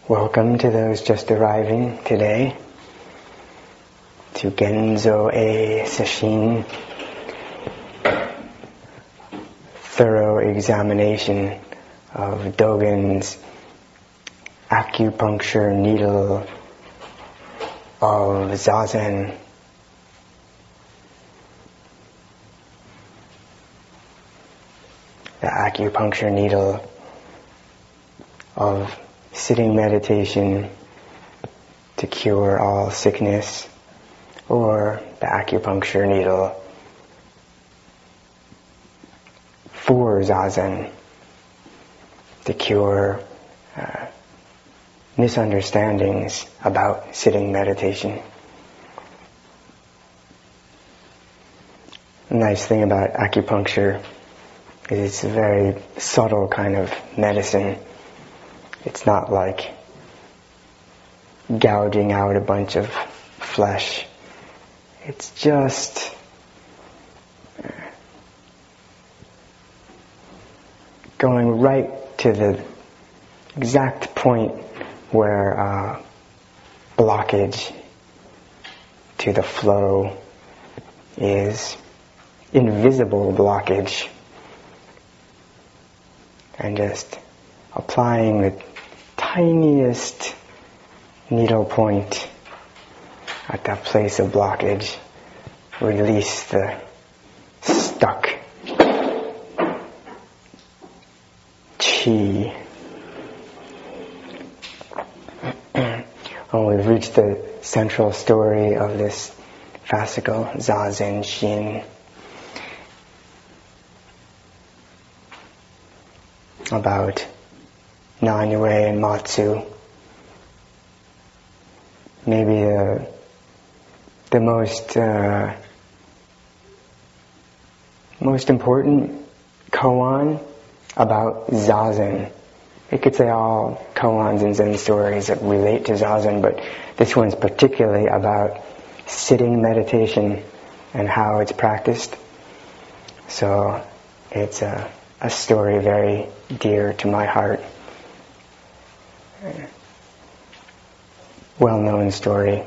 Welcome to those just arriving today to Genzo A Sesshin, thorough examination of Dogen's acupuncture needle of Zazen. The acupuncture needle of sitting meditation to cure all sickness, or the acupuncture needle for Zazen to cure misunderstandings about sitting meditation. The nice thing about acupuncture is it's a very subtle kind of medicine. It's not like gouging out a bunch of flesh. It's just going right to the exact point where blockage to the flow is, invisible blockage, and just applying the tiniest needle point at that place of blockage, release the stuck chi. Oh, we've reached the central story of this fascicle, Zazen Shin, about Nanyue and Matsu. Maybe the most important koan about Zazen. You could say all koans and Zen stories that relate to Zazen, but this one's particularly about sitting meditation and how it's practiced. So it's a story very dear to my heart. Well-known story.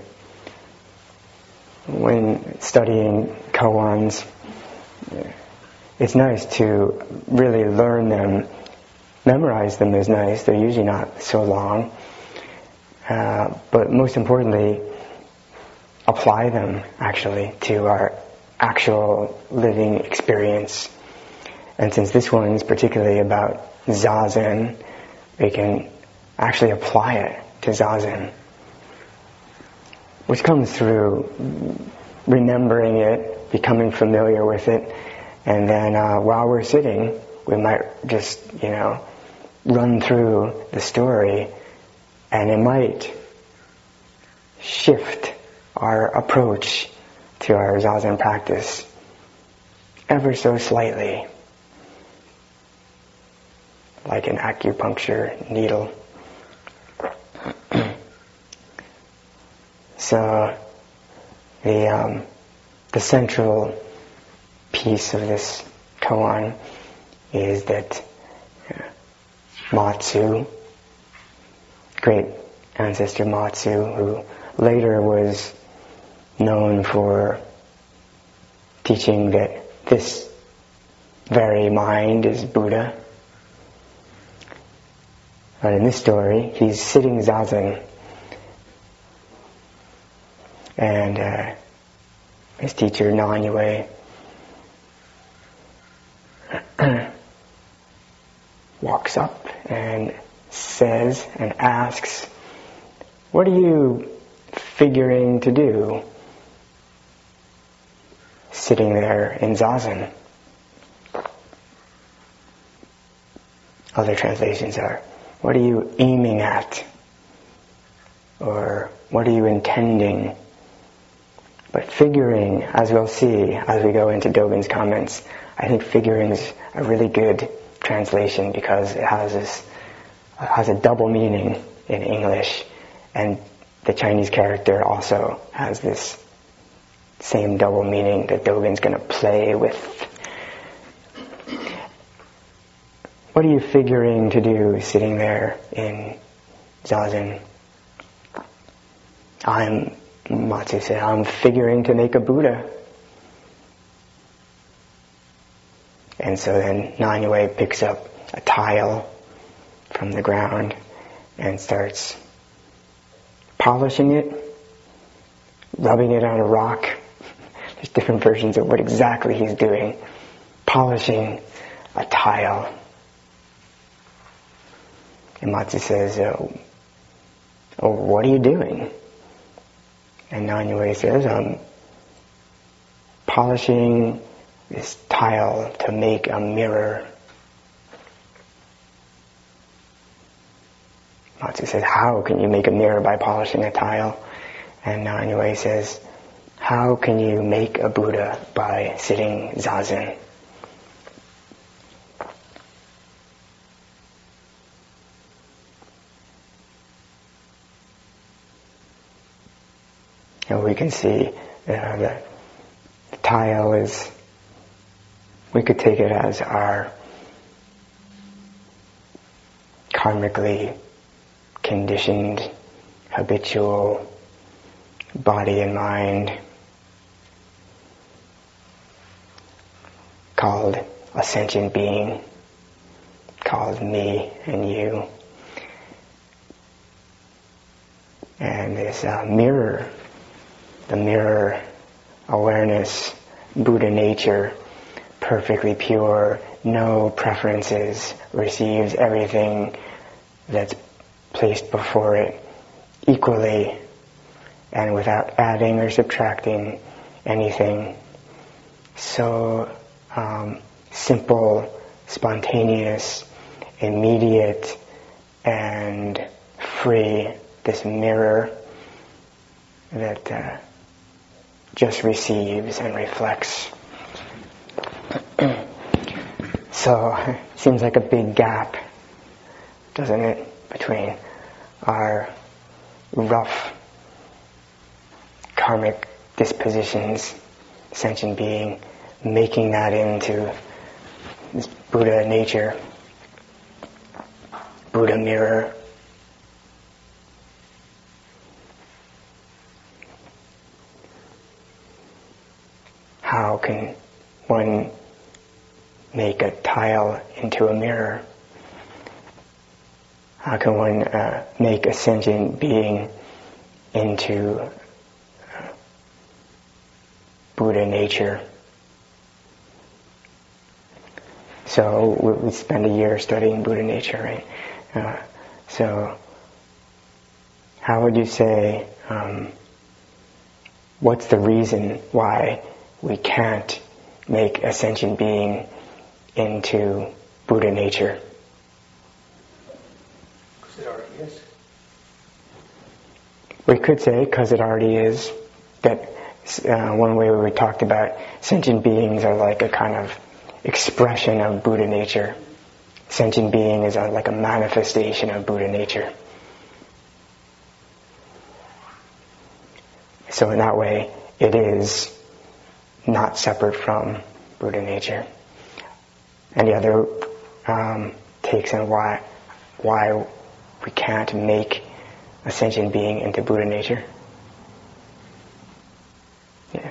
When studying koans, it's nice to really learn them. Memorize them is nice. They're usually not so long. But most importantly, apply them actually to our actual living experience. And since this one is particularly about Zazen, we can actually apply it to Zazen, which comes through remembering it, becoming familiar with it, and then while we're sitting, we might just, run through the story, and it might shift our approach to our Zazen practice ever so slightly, like an acupuncture needle. So the central piece of this koan is that Matsu, great ancestor Matsu, who later was known for teaching that this very mind is Buddha. But in this story, he's sitting Zazen, and his teacher Nanyue walks up and says and asks, "What are you figuring to do sitting there in Zazen?" Other translations are, "What are you aiming at?" Or, "What are you intending?" But figuring, as we'll see as we go into Dogen's comments, I think figuring is a really good translation because it has a double meaning in English, and the Chinese character also has this same double meaning that Dogen's going to play with. What are you figuring to do sitting there in zazen. Matsu said, I'm figuring to make a Buddha. And so then Nanyue picks up a tile from the ground and starts polishing it, rubbing it on a rock. There's different versions of what exactly he's doing. Polishing a tile. And Matsu says, oh, what are you doing? And Nanyue says, I'm polishing this tile to make a mirror. Matsu says, how can you make a mirror by polishing a tile? And Nanyue says, how can you make a Buddha by sitting zazen? And we can see the tile is, we could take it as our karmically conditioned, habitual body and mind called a sentient being, called me and you. And this mirror, the mirror awareness, Buddha nature, perfectly pure, no preferences, receives everything that's placed before it equally and without adding or subtracting anything. So simple, spontaneous, immediate, and free, this mirror that just receives and reflects. So it seems like a big gap, doesn't it, between our rough karmic dispositions, sentient being, making that into this Buddha nature, Buddha mirror. How can one make a tile into a mirror? How can one make a sentient being into Buddha nature? So we spend a year studying Buddha nature, right? So how would you say, what's the reason why we can't make a sentient being into Buddha nature? Because it already is. We could say because it already is. That one way we talked about sentient beings are like a kind of expression of Buddha nature. Sentient being is like a manifestation of Buddha nature. So in that way, it is not separate from Buddha nature. Any other takes on why we can't make a sentient being into Buddha nature? Yeah.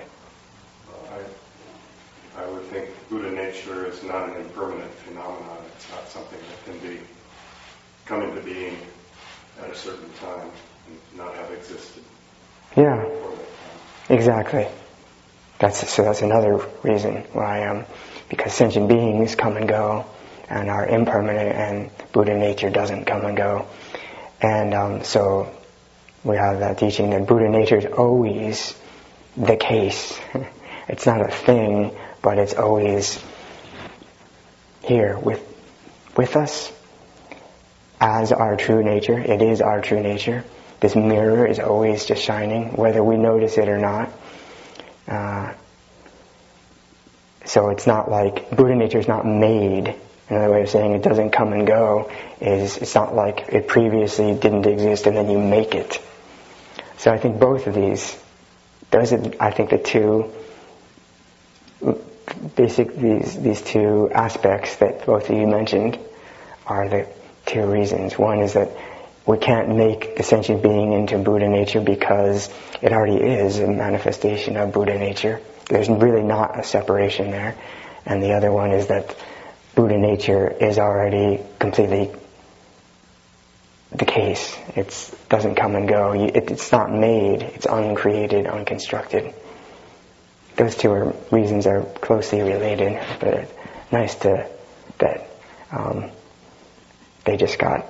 I would think Buddha nature is not an impermanent phenomenon. It's not something that can come into being at a certain time and not have existed. Yeah, exactly. That's another reason why, because sentient beings come and go and are impermanent, and Buddha nature doesn't come and go. And so we have that teaching that Buddha nature is always the case. It's not a thing, but it's always here with us as our true nature. It is our true nature. This mirror is always just shining, whether we notice it or not. So it's not like Buddha nature is not made. Another way of saying it doesn't come and go is it's not like it previously didn't exist and then you make it. So I think both of these, those are, I think, the two basic, these two aspects that both of you mentioned are the two reasons. One is that we can't make the sentient being into Buddha nature because it already is a manifestation of Buddha nature. There's really not a separation there. And the other one is that Buddha nature is already completely the case. It doesn't come and go. It's not made. It's uncreated, unconstructed. Those two reasons are closely related, but it's nice that they just got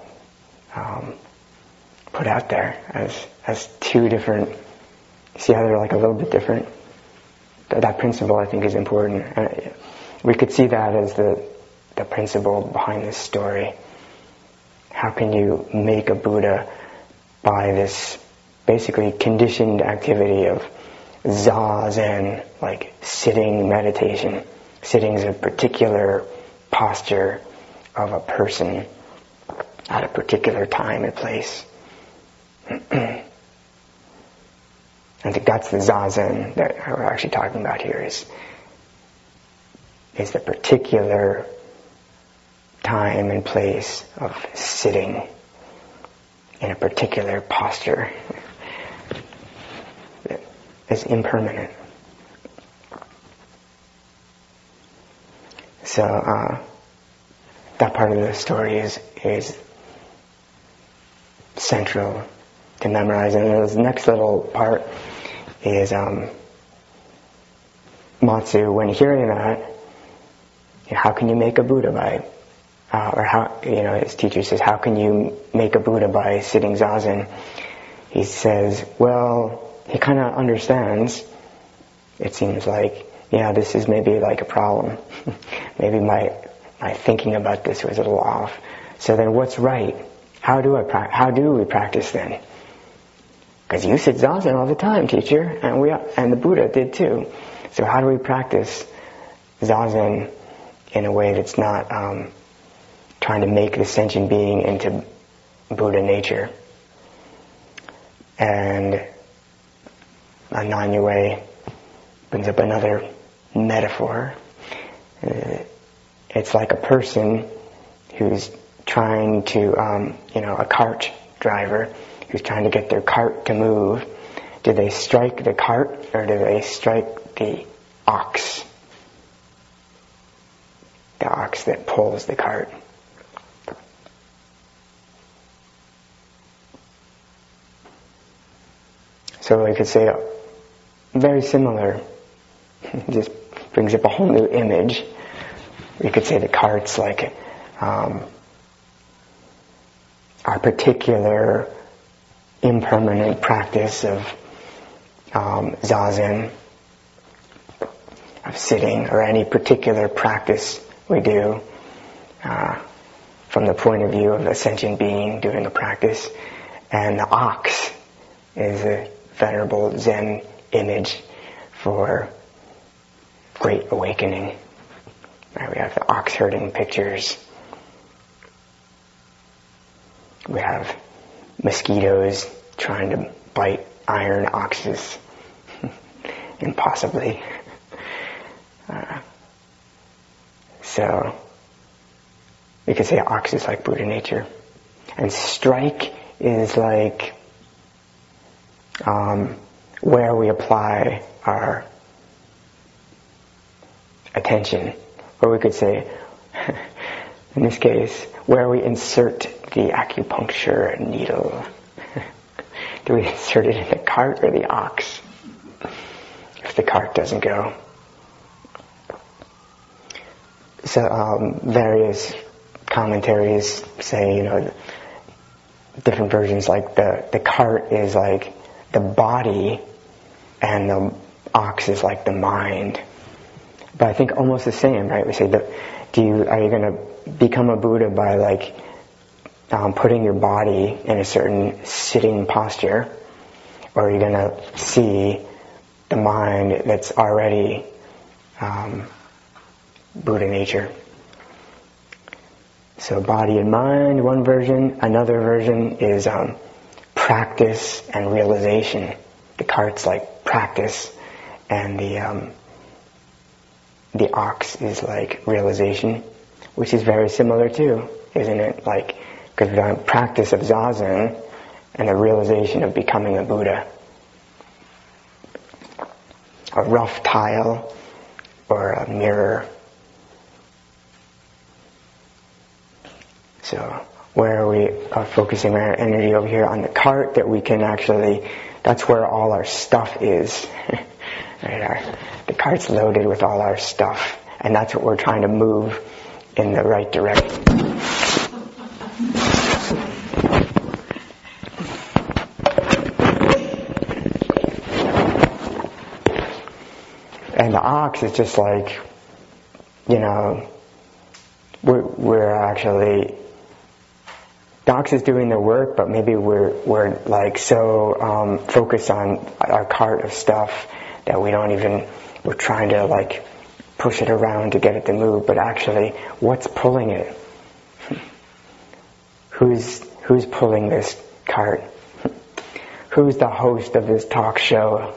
put out there as two different. See how they're like a little bit different? That principle, I think, is important. We could see that as the principle behind this story. How can you make a Buddha by this basically conditioned activity of zazen, like sitting meditation? Sitting is a particular posture of a person at a particular time and place. I think that's the zazen that we're actually talking about here, is the particular time and place of sitting in a particular posture that is impermanent. So that part of the story is central to memorize. And the next little part is Matsu, when hearing that, how can you make a Buddha by, or how, his teacher says, how can you make a Buddha by sitting zazen? He says, well, he kind of understands, it seems like, this is maybe like a problem. Maybe my thinking about this was a little off. So then what's right? How do we practice then? Because you sit zazen all the time, teacher, and the Buddha did too. So how do we practice zazen in a way that's not trying to make the sentient being into Buddha nature? And Ananya brings up another metaphor. It's like a person who's trying to, a cart driver who's trying to get their cart to move. Do they strike the cart or do they strike the ox? The ox that pulls the cart. So we could say very similar. Just brings up a whole new image. We could say the cart's like our particular impermanent practice of zazen, of sitting, or any particular practice we do from the point of view of a sentient being doing a practice. And the ox is a venerable Zen image for great awakening. Right, we have the ox herding pictures. We have mosquitoes trying to bite iron oxes. Impossibly. So we could say ox is like Buddha nature. And strike is like where we apply our attention. Or we could say, in this case, where we insert the acupuncture needle. Do we insert it in the cart or the ox? If the cart doesn't go. So various commentaries say, different versions, like the cart is like the body and the ox is like the mind. But I think almost the same, right? We say are you going to become a Buddha by like putting your body in a certain sitting posture, or are you going to see the mind that's already Buddha nature? So body and mind, one version. Another version is practice and realization. The cart's like practice, and the ox is like realization, which is very similar too, isn't it? Like because the practice of Zazen and the realization of becoming a Buddha. A rough tile or a mirror. So where we are focusing our energy over here on the cart, that we can actually, that's where all our stuff is. Right? The cart's loaded with all our stuff, and that's what we're trying to move in the right direction. And the ox is just like, we're actually, the ox is doing the work, but maybe we're like so focused on our cart of stuff that we don't even, we're trying to like push it around to get it to move, but actually, what's pulling it? Who's pulling this cart? Who's the host of this talk show?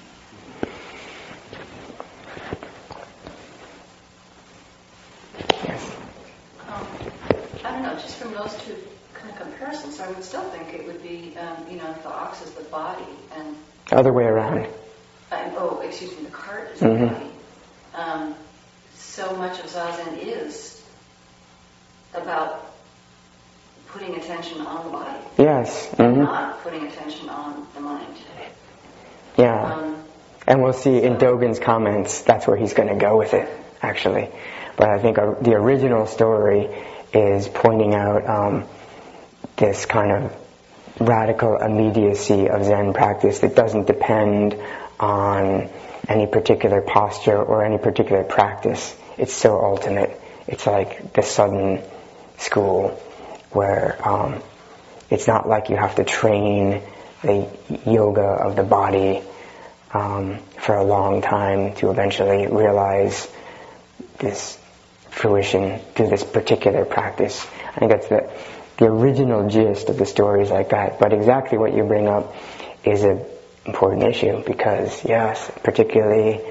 I would still think it would be, if the ox is the body and... Other way around. The cart is the body. So much of Zazen is about putting attention on the body. Yes. Not putting attention on the mind. Yeah. And we'll see in Dogen's comments, that's where he's going to go with it, actually. But I think the original story is pointing out this kind of radical immediacy of Zen practice that doesn't depend on any particular posture or any particular practice. It's so ultimate. It's like the sudden school where it's not like you have to train the yoga of the body for a long time to eventually realize this fruition through this particular practice. I think that's the original gist of the story is like that. But exactly what you bring up is an important issue because, yes, particularly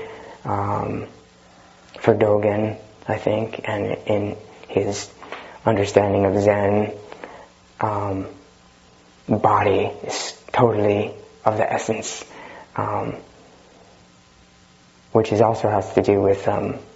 for Dogen, I think, and in his understanding of Zen, body is totally of the essence, which also has to do with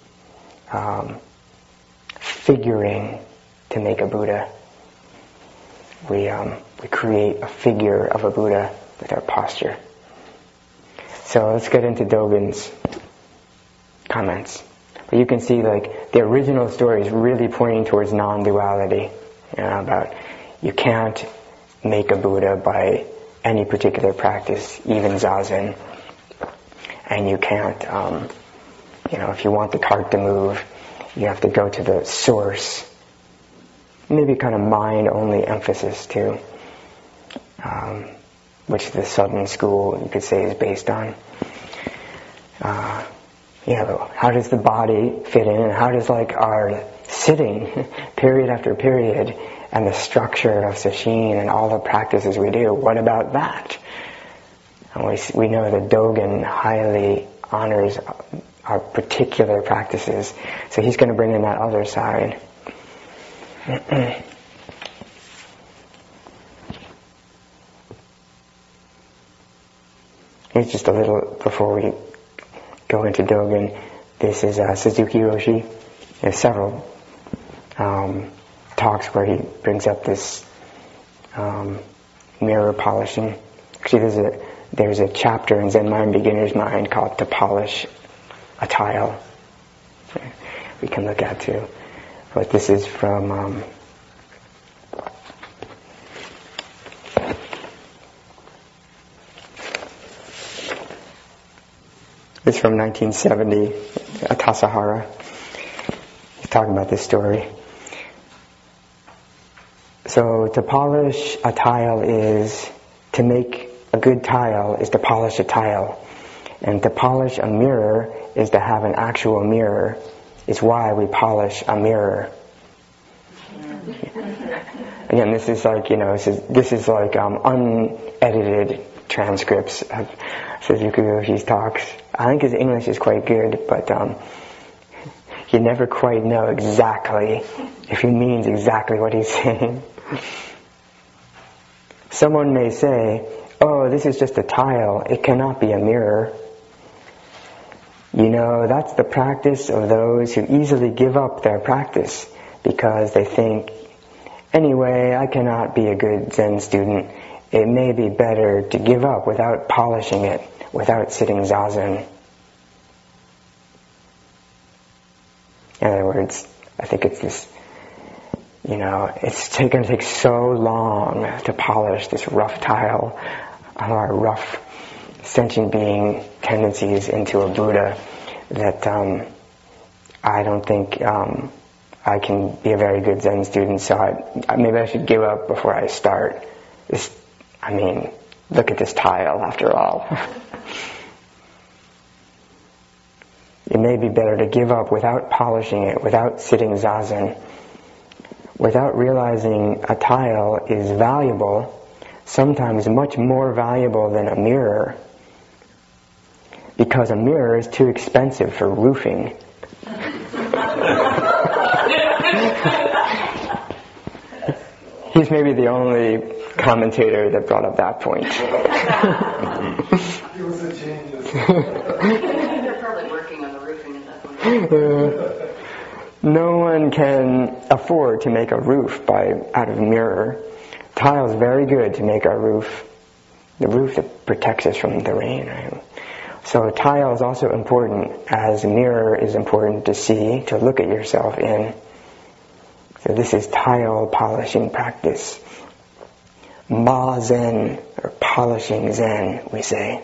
figuring to make a Buddha. We create a figure of a Buddha with our posture. So let's get into Dogen's comments. But you can see like the original story is really pointing towards non-duality. About you can't make a Buddha by any particular practice, even Zazen. And you can't, if you want the cart to move, you have to go to the source. Maybe kind of mind-only emphasis too, which the Southern school, you could say, is based on. How does the body fit in, and how does like our sitting, period after period, and the structure of sesshin and all the practices we do, what about that? And we know that Dogen highly honors our particular practices, so he's going to bring in that other side. Here's just a little before we go into Dogen. This is Suzuki Roshi. There's several talks where he brings up this mirror polishing. Actually, there's a chapter in Zen Mind Beginner's Mind called To Polish a Tile. We can look at too. But this is from it's from 1970, Tassajara. He's talking about this story. So to polish a tile is, to make a good tile is to polish a tile. And to polish a mirror is to have an actual mirror. It's why we polish a mirror. Again, this is like, this is like unedited transcripts of Suzuki Roshi's talks. I think his English is quite good, but you never quite know exactly if he means exactly what he's saying. Someone may say, oh, this is just a tile, it cannot be a mirror. You know, that's the practice of those who easily give up their practice because they think, anyway, I cannot be a good Zen student. It may be better to give up without polishing it, without sitting zazen. In other words, I think it's this, it's going to take so long to polish this rough tile of our rough sentient being tendencies into a Buddha that I don't think I can be a very good Zen student, so maybe I should give up before I start. Look at this tile after all. It may be better to give up without polishing it, without sitting zazen, without realizing a tile is valuable, sometimes much more valuable than a mirror, because a mirror is too expensive for roofing. He's maybe the only commentator that brought up that point. He was a genius. They're probably working on the roofing at that point. No one can afford to make a roof out of mirror. Tile is very good to make our roof, the roof that protects us from the rain, right? So tile is also important, as a mirror is important to see, to look at yourself in. So this is tile polishing practice. Ma Zen, or polishing Zen, we say.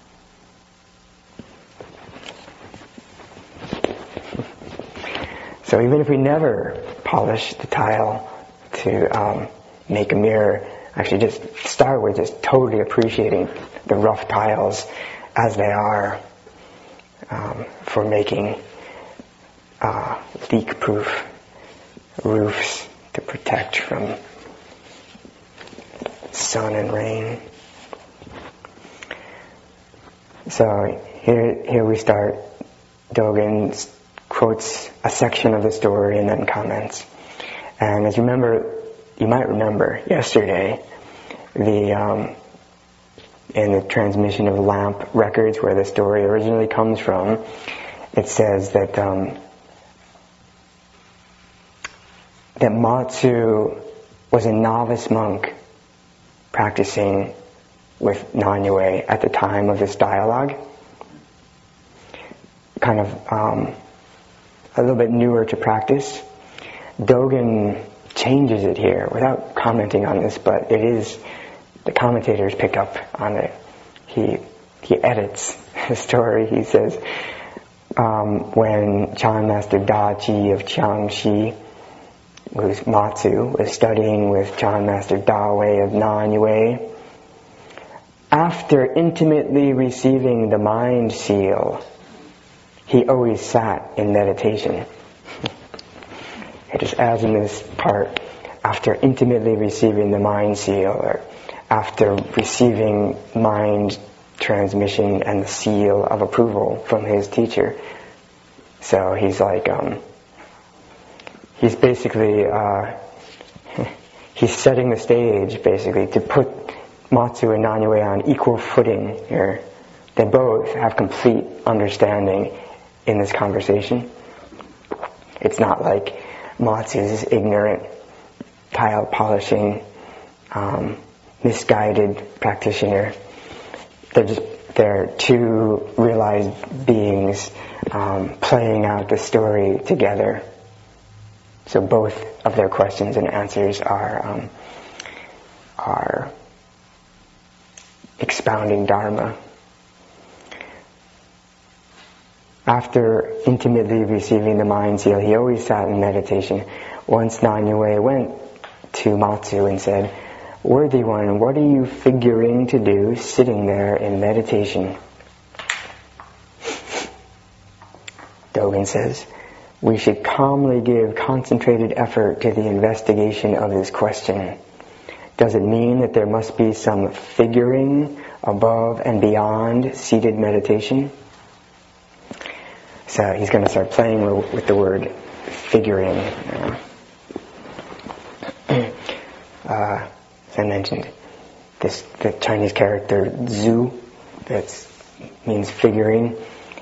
So even if we never polish the tile to make a mirror, actually just start with just totally appreciating the rough tiles as they are for making leak-proof roofs to protect from sun and rain. So here we start. Dogen quotes a section of the story and then comments. And as you might remember yesterday, in the transmission of Lamp records, where the story originally comes from, it says that Matsu was a novice monk practicing with Nanyue at the time of this dialogue. Kind of a little bit newer to practice. Dogen changes it here without commenting on this, but it is, the commentators pick up on it. He edits the story. He says, when Chan Master Dachi of Jiangxi, who's Matsu, was studying with Chan Master Dawei of Nanyue, after intimately receiving the mind seal, he always sat in meditation. It just adds in this part, after intimately receiving the mind seal, or after receiving mind transmission and the seal of approval from his teacher. So he's like, he's basically, he's setting the stage, basically, to put Matsu and Nanyue on equal footing here. They both have complete understanding in this conversation. It's not like Matsu is this ignorant, tile polishing, misguided practitioner. They're two realized beings playing out the story together. So both of their questions and answers are expounding Dharma. After intimately receiving the mind seal, he always sat in meditation. Once Nanyue went to Matsu and said, "Worthy one, what are you figuring to do sitting there in meditation?" Dogen says, "We should calmly give concentrated effort to the investigation of this question. Does it mean that there must be some figuring above and beyond seated meditation?" So he's going to start playing with the word figuring. as I mentioned, the Chinese character Zhu, that means figuring,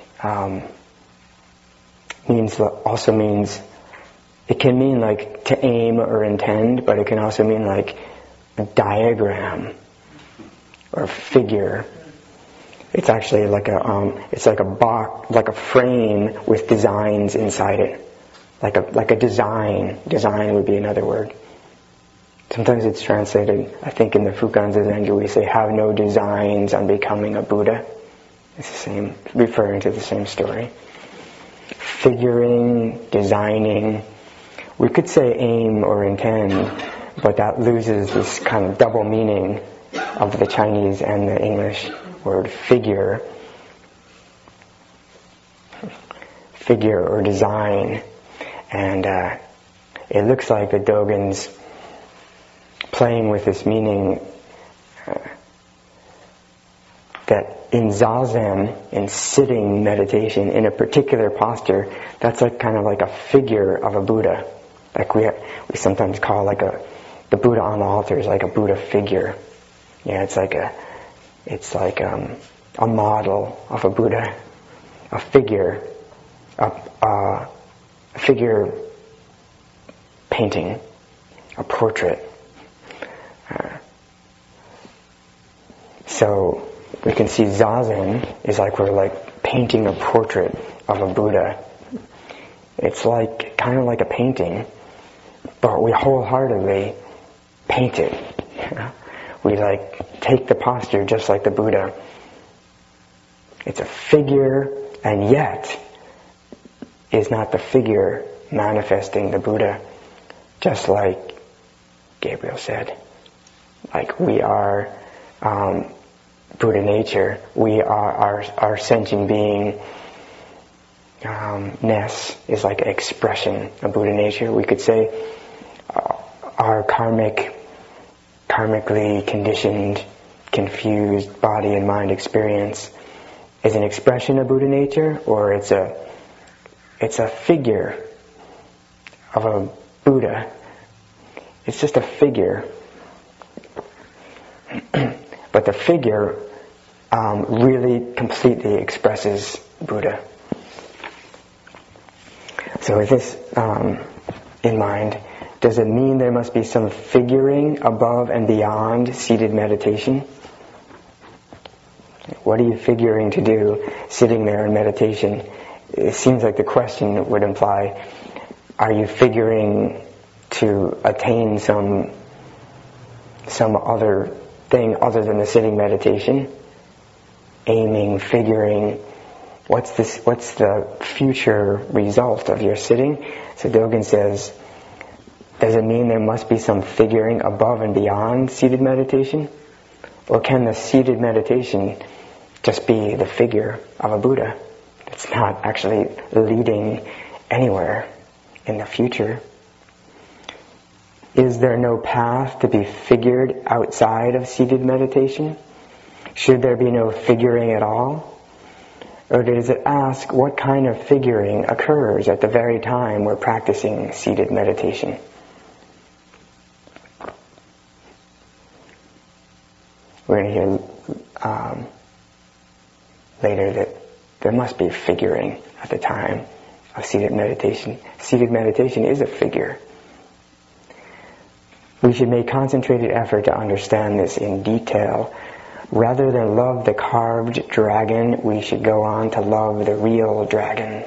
also means, it can mean like to aim or intend, but it can also mean like a diagram or figure. It's actually like a box, like a frame with designs inside it, like a design. Design would be another word. Sometimes it's translated, I think in the Fukan Zazengi we say, have no designs on becoming a Buddha. It's the same, referring to the same story. Figuring, designing. We could say aim or intend, but that loses this kind of double meaning of the Chinese and the English word figure. Figure or design. And it looks like the Dogen's playing with this meaning that in Zazen, in sitting meditation, in a particular posture, that's like kind of like a figure of a Buddha. Like we sometimes call like the Buddha on the altar is like a Buddha figure. Yeah, it's like a model of a Buddha, a figure, a figure painting, a portrait. So we can see Zazen is like we're like painting a portrait of a Buddha. It's like kind of like a painting, but we wholeheartedly paint it. We like take the posture just like the Buddha. It's a figure, and yet is not the figure manifesting the Buddha, just like Gabriel said. Like we are Buddha nature. We are our sentient being. Ness is like an expression of Buddha nature. We could say our karmically conditioned, confused body and mind experience is an expression of Buddha nature, or it's a figure of a Buddha. It's just a figure. But the figure really completely expresses Buddha. So with this in mind, does it mean there must be some figuring above and beyond seated meditation? What are you figuring to do sitting there in meditation? It seems like the question would imply, are you figuring to attain some other thing other than the sitting meditation? Aiming, figuring, what's the future result of your sitting? So Dogen says, does it mean there must be some figuring above and beyond seated meditation? Or can the seated meditation just be the figure of a Buddha? It's not actually leading anywhere in the future. Is there no path to be figured outside of seated meditation? Should there be no figuring at all? Or does it ask what kind of figuring occurs at the very time we're practicing seated meditation? We're going to hear later that there must be figuring at the time of seated meditation. Seated meditation is a figure. We should make concentrated effort to understand this in detail. Rather than love the carved dragon, we should go on to love the real dragon.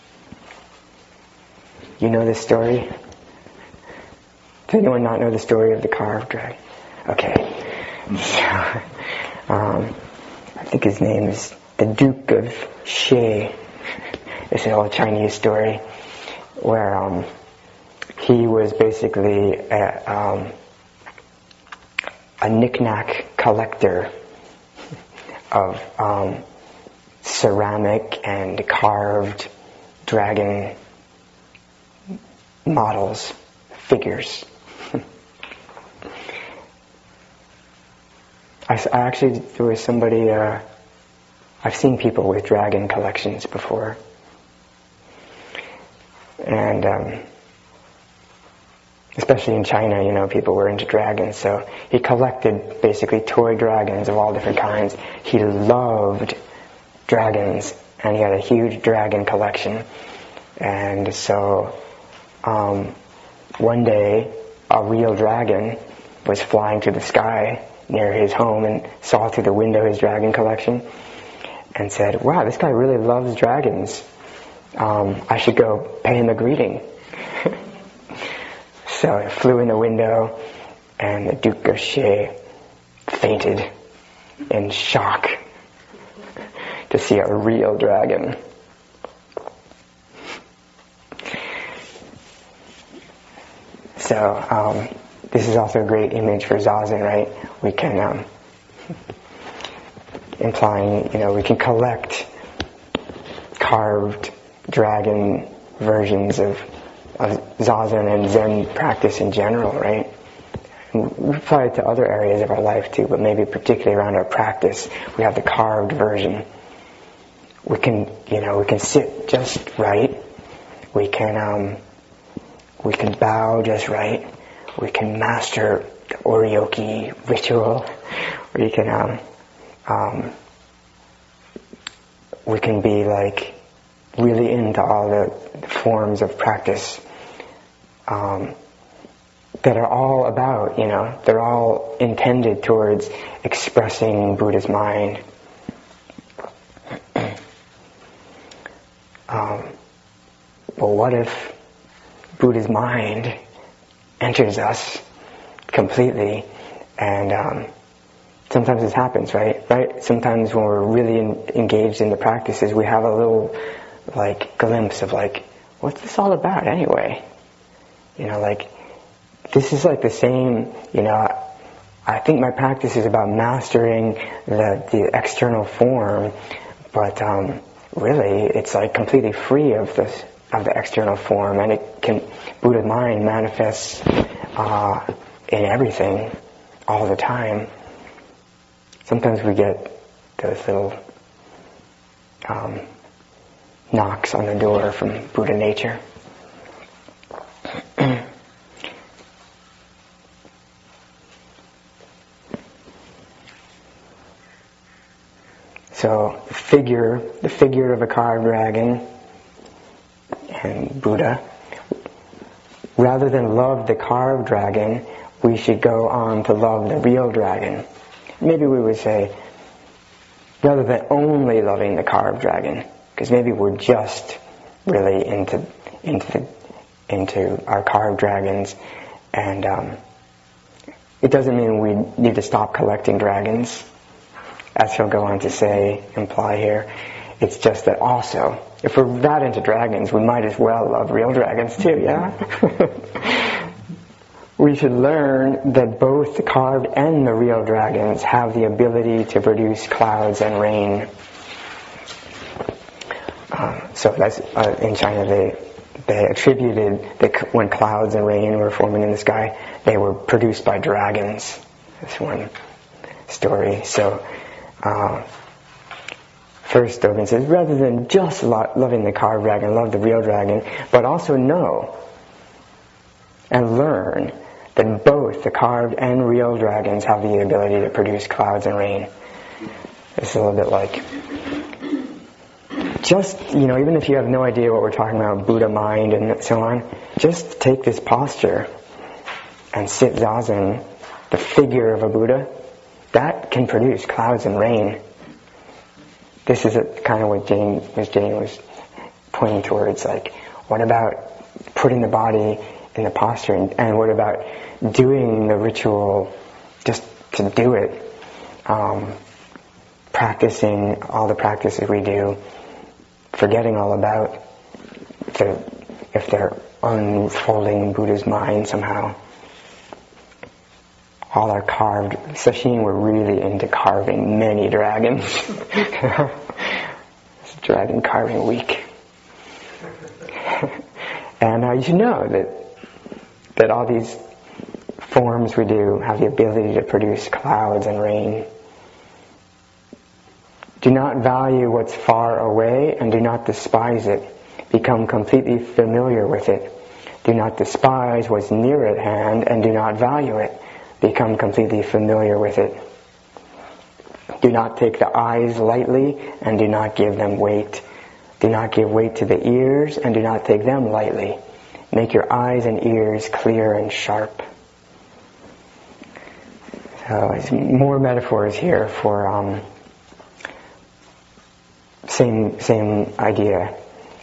You know this story? Does anyone not know the story of the carved dragon? Okay. So, I think his name is the Duke of She. It's an old Chinese story where he was basically a knick-knack collector of ceramic and carved dragon models, figures. There was somebody, I've seen people with dragon collections before. And especially in China, people were into dragons. So he collected basically toy dragons of all different kinds. He loved dragons, and he had a huge dragon collection. And so one day, a real dragon was flying through the sky near his home and saw through the window his dragon collection and said, "Wow, this guy really loves dragons. I should go pay him a greeting." So it flew in the window, and the Duke of Xie fainted in shock to see a real dragon. So this is also a great image for Zazen, right? We can, implying, we can collect carved dragon versions of Zazen and Zen practice in general, right? And we apply it to other areas of our life too, but maybe particularly around our practice, we have the carved version. We can sit just right. We can bow just right. We can master the Oryoki ritual. We can be like really into all the forms of practice that are all about, they're all intended towards expressing Buddha's mind. But what if Buddha's mind enters us completely, and sometimes this happens, right? Sometimes when we're really engaged in the practices, we have a little glimpse of what's this all about anyway? This is the same, I think my practice is about mastering the external form, but really it's completely free of the external form, and Buddha's mind manifests in everything all the time. Sometimes we get those little knocks on the door from Buddha nature. So the figure of a carved dragon and Buddha. Rather than love the carved dragon, we should go on to love the real dragon. Maybe we would say, rather than only loving the carved dragon, because maybe we're just really into our carved dragons, and it doesn't mean we need to stop collecting dragons, as he'll go on to imply here. It's just that also, if we're that into dragons, we might as well love real dragons too, yeah? We should learn that both the carved and the real dragons have the ability to produce clouds and rain. So that's in China they attributed that when clouds and rain were forming in the sky, they were produced by dragons. That's one story. So first Dogen says, rather than just loving the carved dragon, love the real dragon, but also know and learn that both the carved and real dragons have the ability to produce clouds and rain. It's a little bit just, even if you have no idea what we're talking about, Buddha mind and so on, just take this posture and sit zazen, the figure of a Buddha, that can produce clouds and rain. This is kind of what Ms. Jane was pointing towards, what about putting the body in the posture, and what about doing the ritual just to do it, practicing all the practices we do, forgetting all about if they're unfolding Buddha's mind somehow. All our carved, Sesshin were really into carving many dragons. It's dragon carving week. And you should know that all these forms we do have the ability to produce clouds and rain. Do not value what's far away and do not despise it. Become completely familiar with it. Do not despise what's near at hand, and do not value it. Become completely familiar with it. Do not take the eyes lightly, and do not give them weight. Do not give weight to the ears, and do not take them lightly. Make your eyes and ears clear and sharp. So it's more metaphors here for same idea.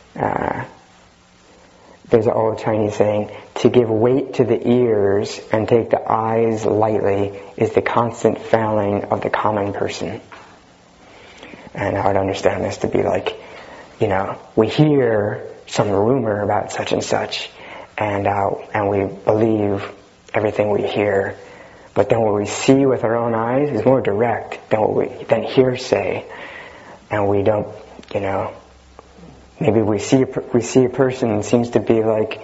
There's an old Chinese saying, to give weight to the ears and take the eyes lightly is the constant failing of the common person. And I would understand this to be like, we hear some rumor about such and such, and we believe everything we hear, but then what we see with our own eyes is more direct than hearsay, and we don't, maybe we see a person seems to be like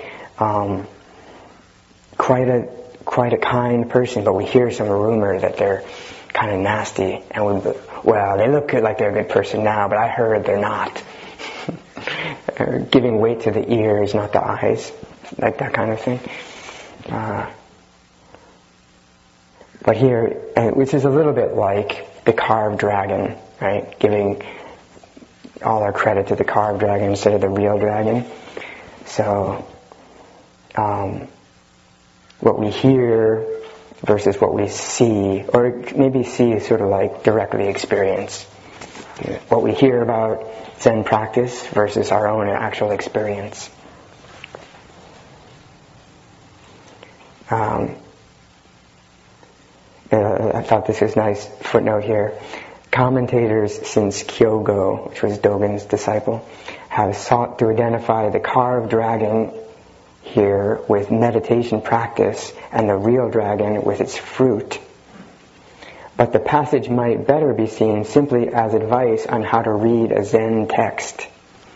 quite a kind person, but we hear some rumor that they're kind of nasty, and they look good, like they're a good person now, but I heard they're not. Giving weight to the ears, not the eyes, like that kind of thing. But here, which is a little bit like the carved dragon, right? Giving all our credit to the carved dragon instead of the real dragon. So, what we hear versus what we see, or maybe see is sort of like directly experience. What we hear about Zen practice versus our own actual experience. I thought this was a nice footnote here. Commentators since Kyogo, which was Dogen's disciple, have sought to identify the carved dragon here with meditation practice and the real dragon with its fruit. But the passage might better be seen simply as advice on how to read a Zen text.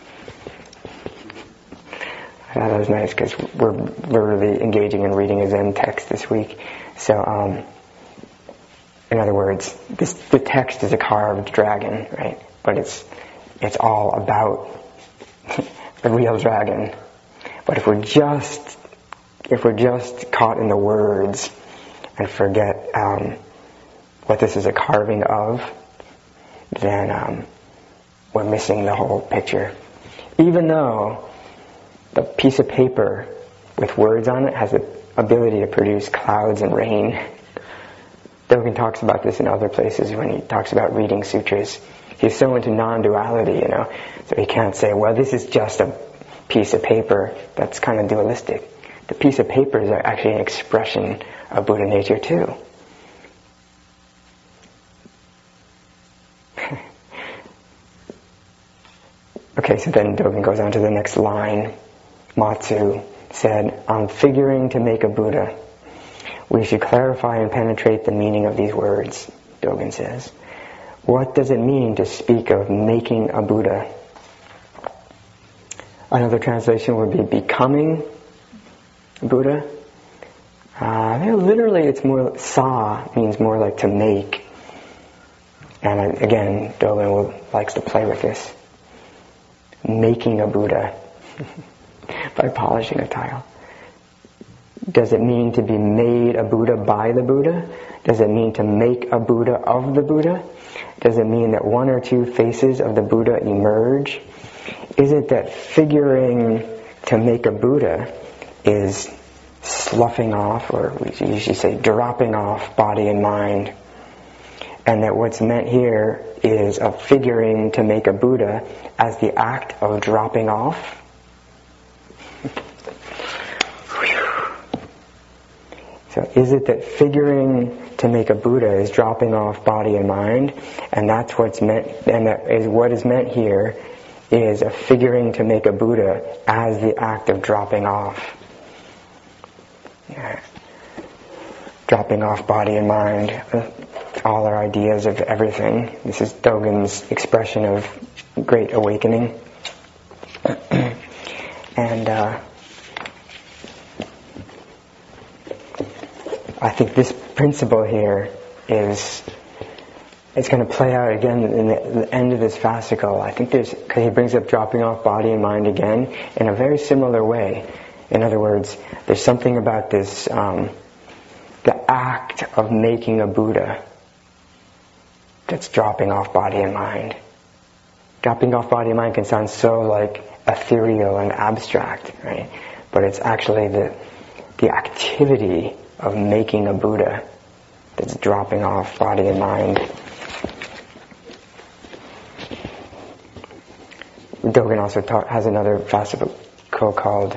I thought that was nice because we're really engaging in reading a Zen text this week. So, in other words, the text is a carved dragon, right? But it's all about the real dragon. But if we're just caught in the words and forget what this is a carving of, then we're missing the whole picture. Even though the piece of paper with words on it has the ability to produce clouds and rain. Dogen talks about this in other places when he talks about reading sutras. He's so into non-duality, so he can't say, well, this is just a piece of paper. That's kind of dualistic. The piece of paper is actually an expression of Buddha nature too. Okay, so then Dogen goes on to the next line. Matsu said, on figuring to make a Buddha, we should clarify and penetrate the meaning of these words, Dogen says. What does it mean to speak of making a Buddha? Another translation would be becoming Buddha. Literally, it's more, sa means more like to make. And again, Dogen likes to play with this. Making a Buddha by polishing a tile. Does it mean to be made a Buddha by the Buddha? Does it mean to make a Buddha of the Buddha? Does it mean that one or two faces of the Buddha emerge? Is it that figuring to make a Buddha is sloughing off, or we usually say dropping off body and mind, and that what's meant here is of figuring to make a Buddha as the act of dropping off? So is it that figuring to make a Buddha is dropping off body and mind, and that's what's meant, and that is what is meant here is a figuring to make a Buddha as the act of dropping off. Yeah. Dropping off body and mind, all our ideas of everything. This is Dogen's expression of great awakening. And I think this principle here it's going to play out again in the end of this fascicle. I think because he brings up dropping off body and mind again in a very similar way. In other words, there's something about this, the act of making a Buddha that's dropping off body and mind. Dropping off body and mind can sound so like ethereal and abstract, right? But it's actually the activity of making a Buddha that's dropping off body and mind. Dogen also has another classical called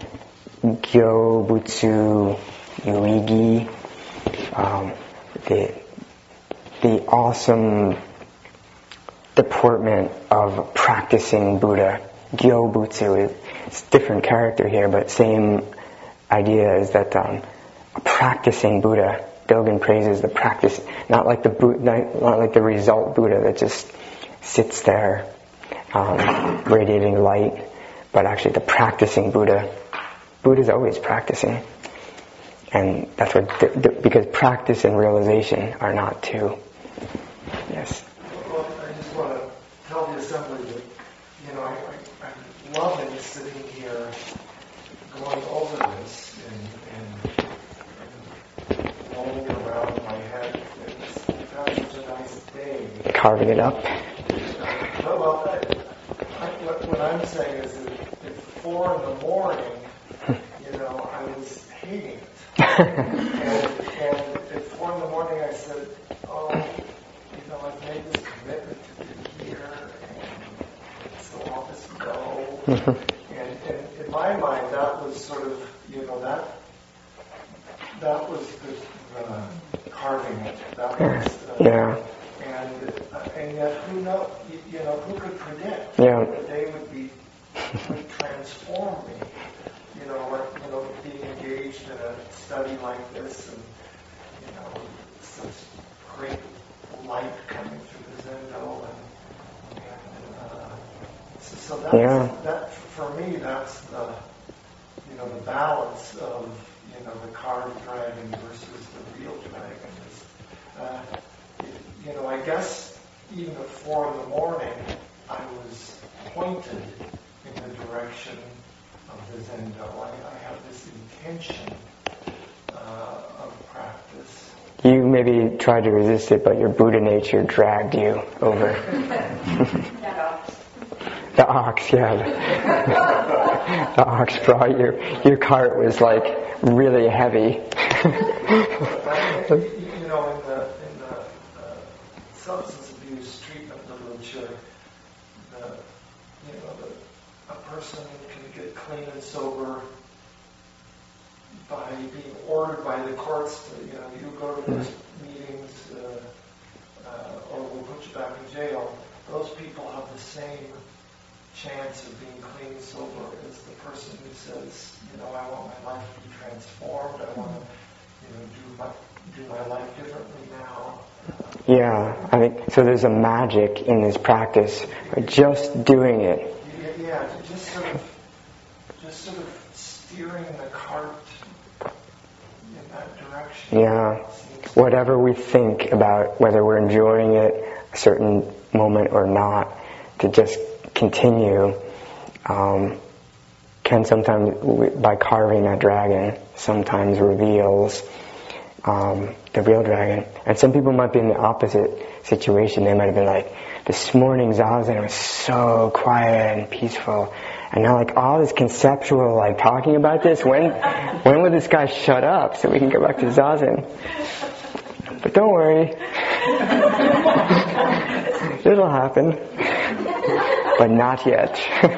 Gyobutsu Yuigi, the awesome deportment of practicing Buddha. Gyobutsu, it's a different character here, but same idea is that a practicing Buddha. Dogen praises the practice, not like the result Buddha that just sits there radiating light, but actually the practicing Buddha. Buddha's always practicing, and that's what because practice and realization are not two. Yes. Well, I just want to tell the assembly that I'm loving sitting here going over this and rolling around in my head. It's got such a nice day. Carving it up. Well, what I'm saying is that at 4 a.m, I was hating it. and at 4 a.m, I said, I've made this commitment to be here, and so I'll just go. And in my mind, that was sort of, that was the carving it. That was, yeah. And yet, who knows? Who could predict that the day would transform me? Being engaged in a study like this, and such great light coming through the Zendo, so that for me, that's the the balance of the carved dragon versus the real dragon. I guess even at 4 a.m, I was pointed in the direction of the Zendo. I have this intention of practice. You maybe tried to resist it, but your Buddha nature dragged you over. That ox. The ox, yeah. The ox brought you. Your cart was like really heavy. In the substance abuse treatment literature, a person can get clean and sober by being ordered by the courts to, you go to these meetings, or we'll put you back in jail. Those people have the same chance of being clean and sober as the person who says, I want my life to be transformed. I want to, do my life differently now. Yeah, I think so. There's a magic in this practice, just doing it. Yeah, just sort of steering the cart in that direction. Yeah, whatever we think about whether we're enjoying it a certain moment or not, to just continue can sometimes, by carving that dragon, sometimes reveals the real dragon. And some people might be in the opposite situation. They might have been like, this morning Zazen was so quiet and peaceful, and now like all this conceptual like talking about this, when will this guy shut up so we can go back to Zazen? But don't worry, it'll happen, but not yet.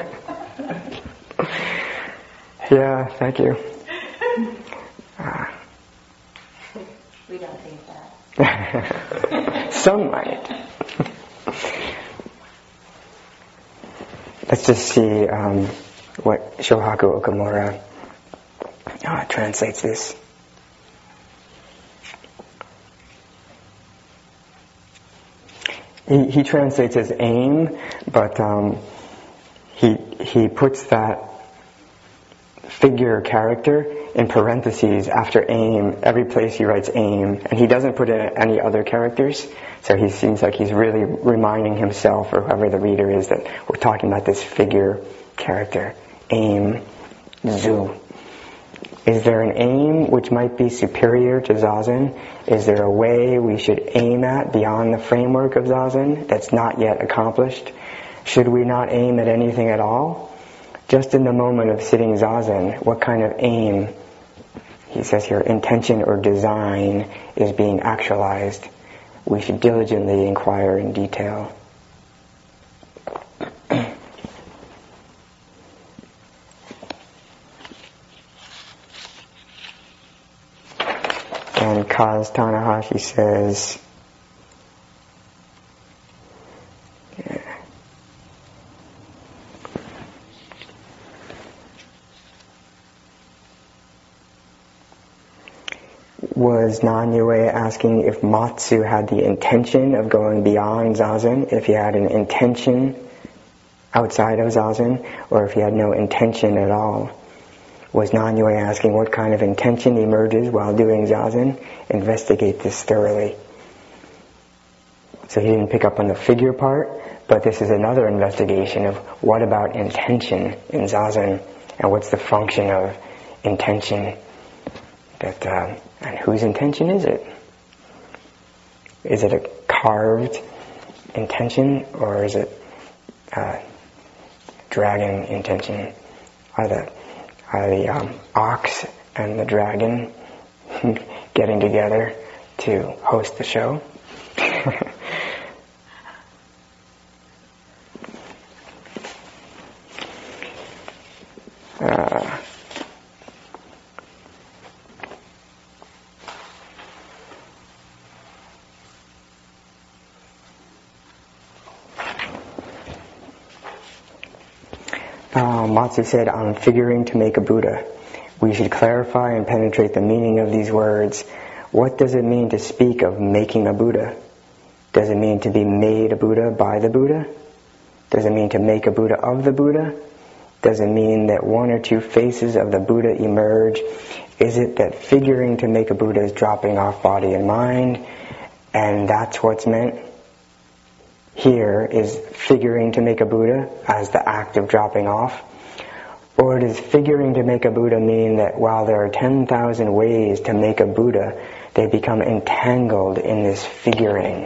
Yeah, thank you. We don't think that. Some might. Let's just see what Shohaku Okamura translates this. He translates as aim, but he puts that figure character in parentheses after aim. Every place he writes aim, and he doesn't put in any other characters. So he seems like he's really reminding himself, or whoever the reader is, that we're talking about this figure character, aim, zu. Is there an aim which might be superior to Zazen? Is there a way we should aim at beyond the framework of Zazen that's not yet accomplished? Should we not aim at anything at all? Just in the moment of sitting Zazen, what kind of aim, he says here, intention or design is being actualized? We should diligently inquire in detail. And Kaz Tanahashi says, was Nanyue asking if Matsu had the intention of going beyond Zazen, if he had an intention outside of Zazen, or if he had no intention at all. Was Nanyue asking what kind of intention emerges while doing Zazen? Investigate this thoroughly. So he didn't pick up on the figure part, but this is another investigation of what about intention in Zazen, and what's the function of intention, and whose intention is it? Is it a carved intention, or is it dragon intention? Are the ox and the dragon getting together to host the show? Matsu said, I'm figuring to make a Buddha. We should clarify and penetrate the meaning of these words. What does it mean to speak of making a Buddha? Does it mean to be made a Buddha by the Buddha? Does it mean to make a Buddha of the Buddha? Does it mean that one or two faces of the Buddha emerge? Is it that figuring to make a Buddha is dropping off body and mind, and that's what's meant? Here is figuring to make a Buddha as the act of dropping off? Or does figuring to make a Buddha mean that while there are 10,000 ways to make a Buddha, they become entangled in this figuring?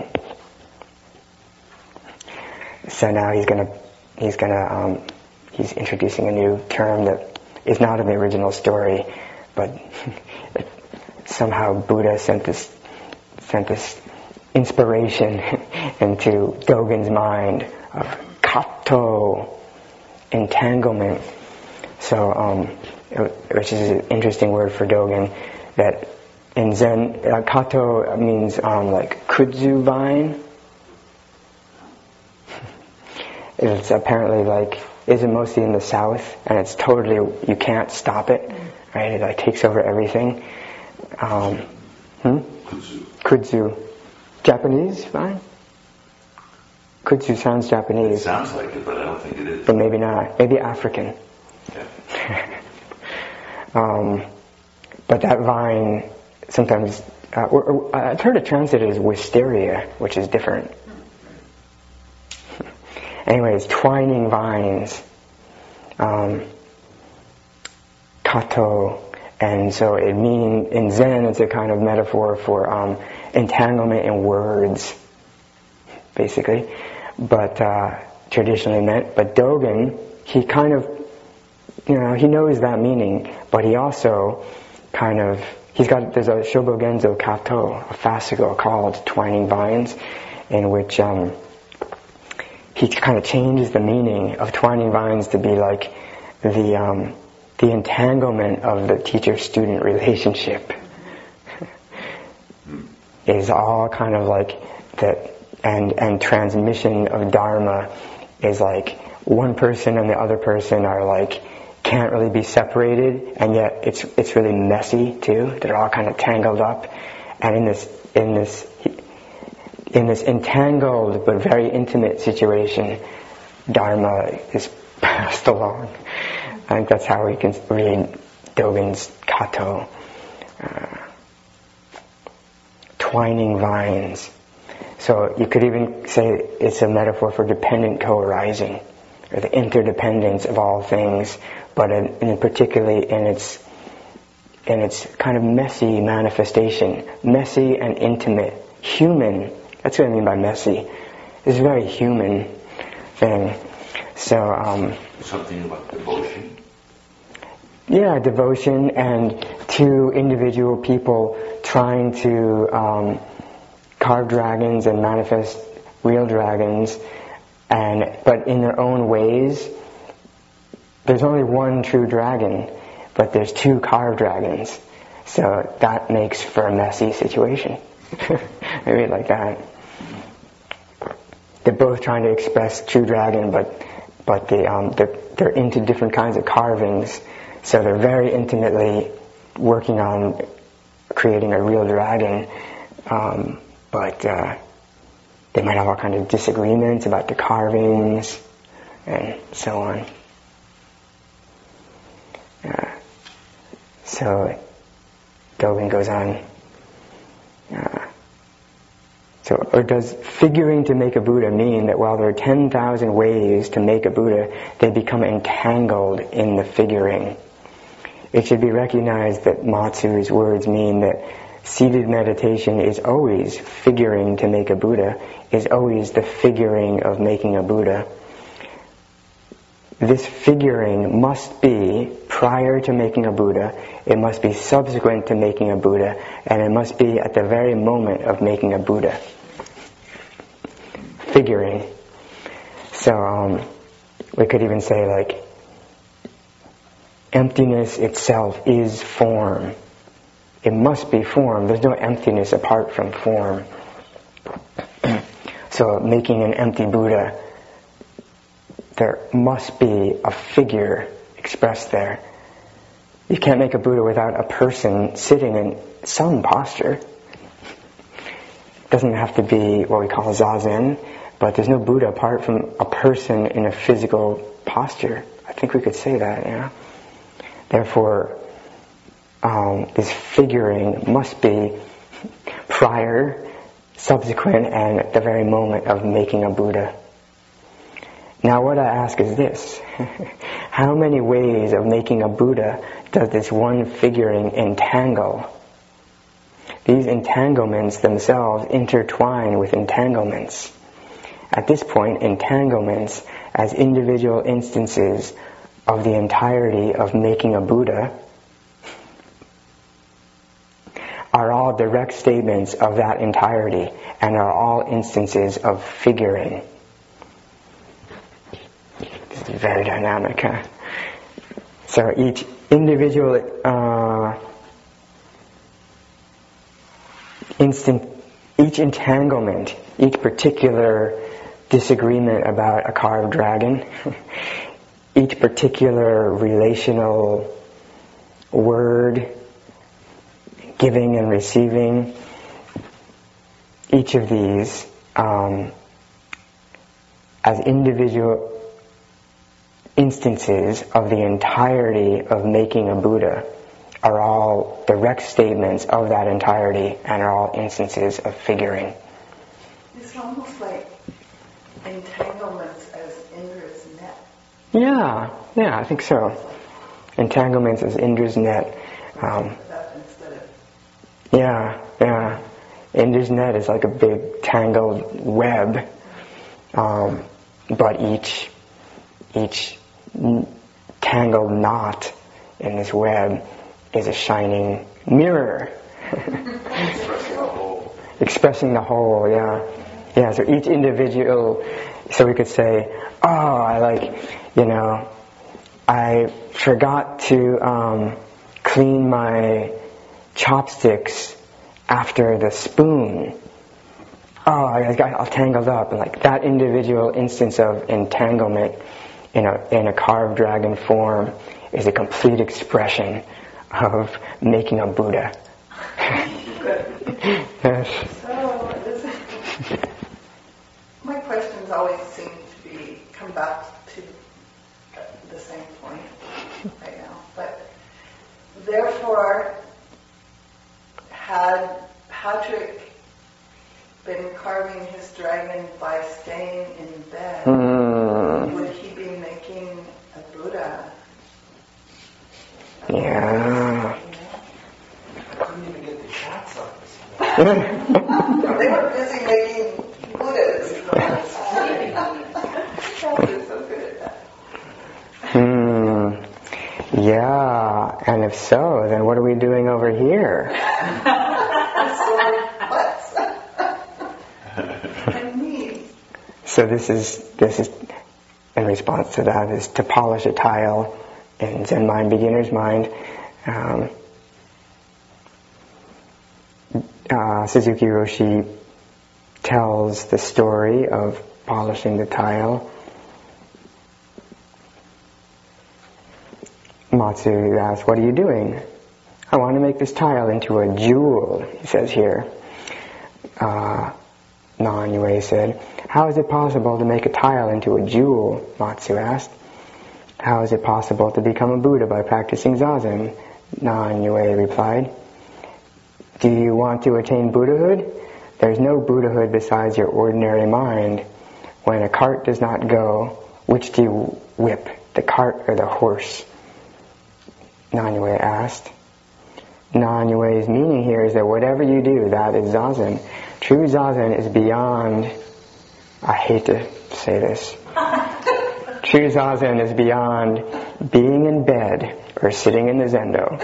So now he's introducing a new term that is not in the original story, but somehow Buddha sent this inspiration into Dogen's mind of kato, entanglement. So, which is an interesting word for Dogen, that in Zen, kato means like kudzu vine. It's apparently isn't mostly in the south, and it's totally, you can't stop it, right? It takes over everything. Kudzu. Japanese vine? Kudzu sounds Japanese. It sounds like it, but I don't think it is. But maybe not. Maybe African. Yeah. But that vine sometimes, I've heard it translated as wisteria, which is different. Anyways, twining vines, kato, and so in Zen it's a kind of metaphor for entanglement in words, basically, but traditionally meant. But Dogen, he kind of, he knows that meaning, but he also there's a Shobogenzo Kato, a fascicle called Twining Vines, in which he kind of changes the meaning of twining vines to be like the entanglement of the teacher-student relationship is all kind of like that, and transmission of Dharma is like one person and the other person are like can't really be separated, and yet it's really messy too. They're all kind of tangled up, and in this entangled but very intimate situation, Dharma is passed along. I think that's how we can read Dogen's Kato. Twining vines. So you could even say it's a metaphor for dependent co-arising, or the interdependence of all things, but in particularly in in its kind of messy manifestation, messy and intimate, human. That's what I mean by messy. It's a very human thing. So Something about devotion. yeah, devotion, and to individual people trying to carve dragons and manifest real dragons, but in their own ways. There's only one true dragon, but there's two carved dragons. So that makes for a messy situation. Maybe like that. They're both trying to express true dragon, but they're into different kinds of carvings. So they're very intimately working on creating a real dragon, but they might have all kinds of disagreements about the carvings and so on. So Dogen goes on. Or does figuring to make a Buddha mean that while there are 10,000 ways to make a Buddha, they become entangled in the figuring? It should be recognized that Matsu's words mean that seated meditation is always figuring to make a Buddha, is always the figuring of making a Buddha. This figuring must be prior to making a Buddha, it must be subsequent to making a Buddha, and it must be at the very moment of making a Buddha. Figuring. So we could even say like, emptiness itself is form. It must be form. There's no emptiness apart from form. So making an empty Buddha, there must be a figure expressed there. You can't make a Buddha without a person sitting in some posture. It doesn't have to be what we call zazen, but there's no Buddha apart from a person in a physical posture. I think we could say that, yeah. Therefore, this figuring must be prior, subsequent, and at the very moment of making a Buddha. Now what I ask is this. How many ways of making a Buddha does this one figuring entangle? These entanglements themselves intertwine with entanglements. At this point, entanglements as individual instances of the entirety of making a Buddha are all direct statements of that entirety and are all instances of figuring. This is very dynamic, huh? So each individual each entanglement, each particular disagreement about a carved dragon, each particular relational word, giving and receiving, each of these as individual instances of the entirety of making a Buddha are all direct statements of that entirety and are all instances of figuring. It's almost like entanglements as Indra's net. Yeah, I think so. Entanglements as Indra's net. Yeah. Indra's net is like a big tangled web, but each tangled knot in this web is a shining mirror. Expressing the whole, yeah. So each individual, so we could say, I forgot to clean my chopsticks after the spoon. I got all tangled up, and like that individual instance of entanglement in a carved dragon form is a complete expression of making a Buddha. Yes. So, my questions always seem to come back to the same point right now. But therefore, had Patrick been carving his dragon by staying in bed, would he be making a Buddha? Yeah. They were busy making Buddhas. They're so good at that. Yeah, and if so, then what are we doing over here? So this is in response to that, is to polish a tile in Zen mind, beginner's mind. Suzuki Roshi tells the story of polishing the tile. Matsu asks, "What are you doing?" "I want to make this tile into a jewel," he says here. Non-Yue said, "How is it possible to make a tile into a jewel?" Matsu asked. "How is it possible to become a Buddha by practicing Zazen?" Non-Yue replied. "Do you want to attain Buddhahood? There's no Buddhahood besides your ordinary mind. When a cart does not go, which do you whip, the cart or the horse?" Non-Yue asked. Non-Yue's meaning here is that whatever you do, that is Zazen. True Zazen is beyond, I hate to say this, true Zazen is beyond being in bed or sitting in the Zendo.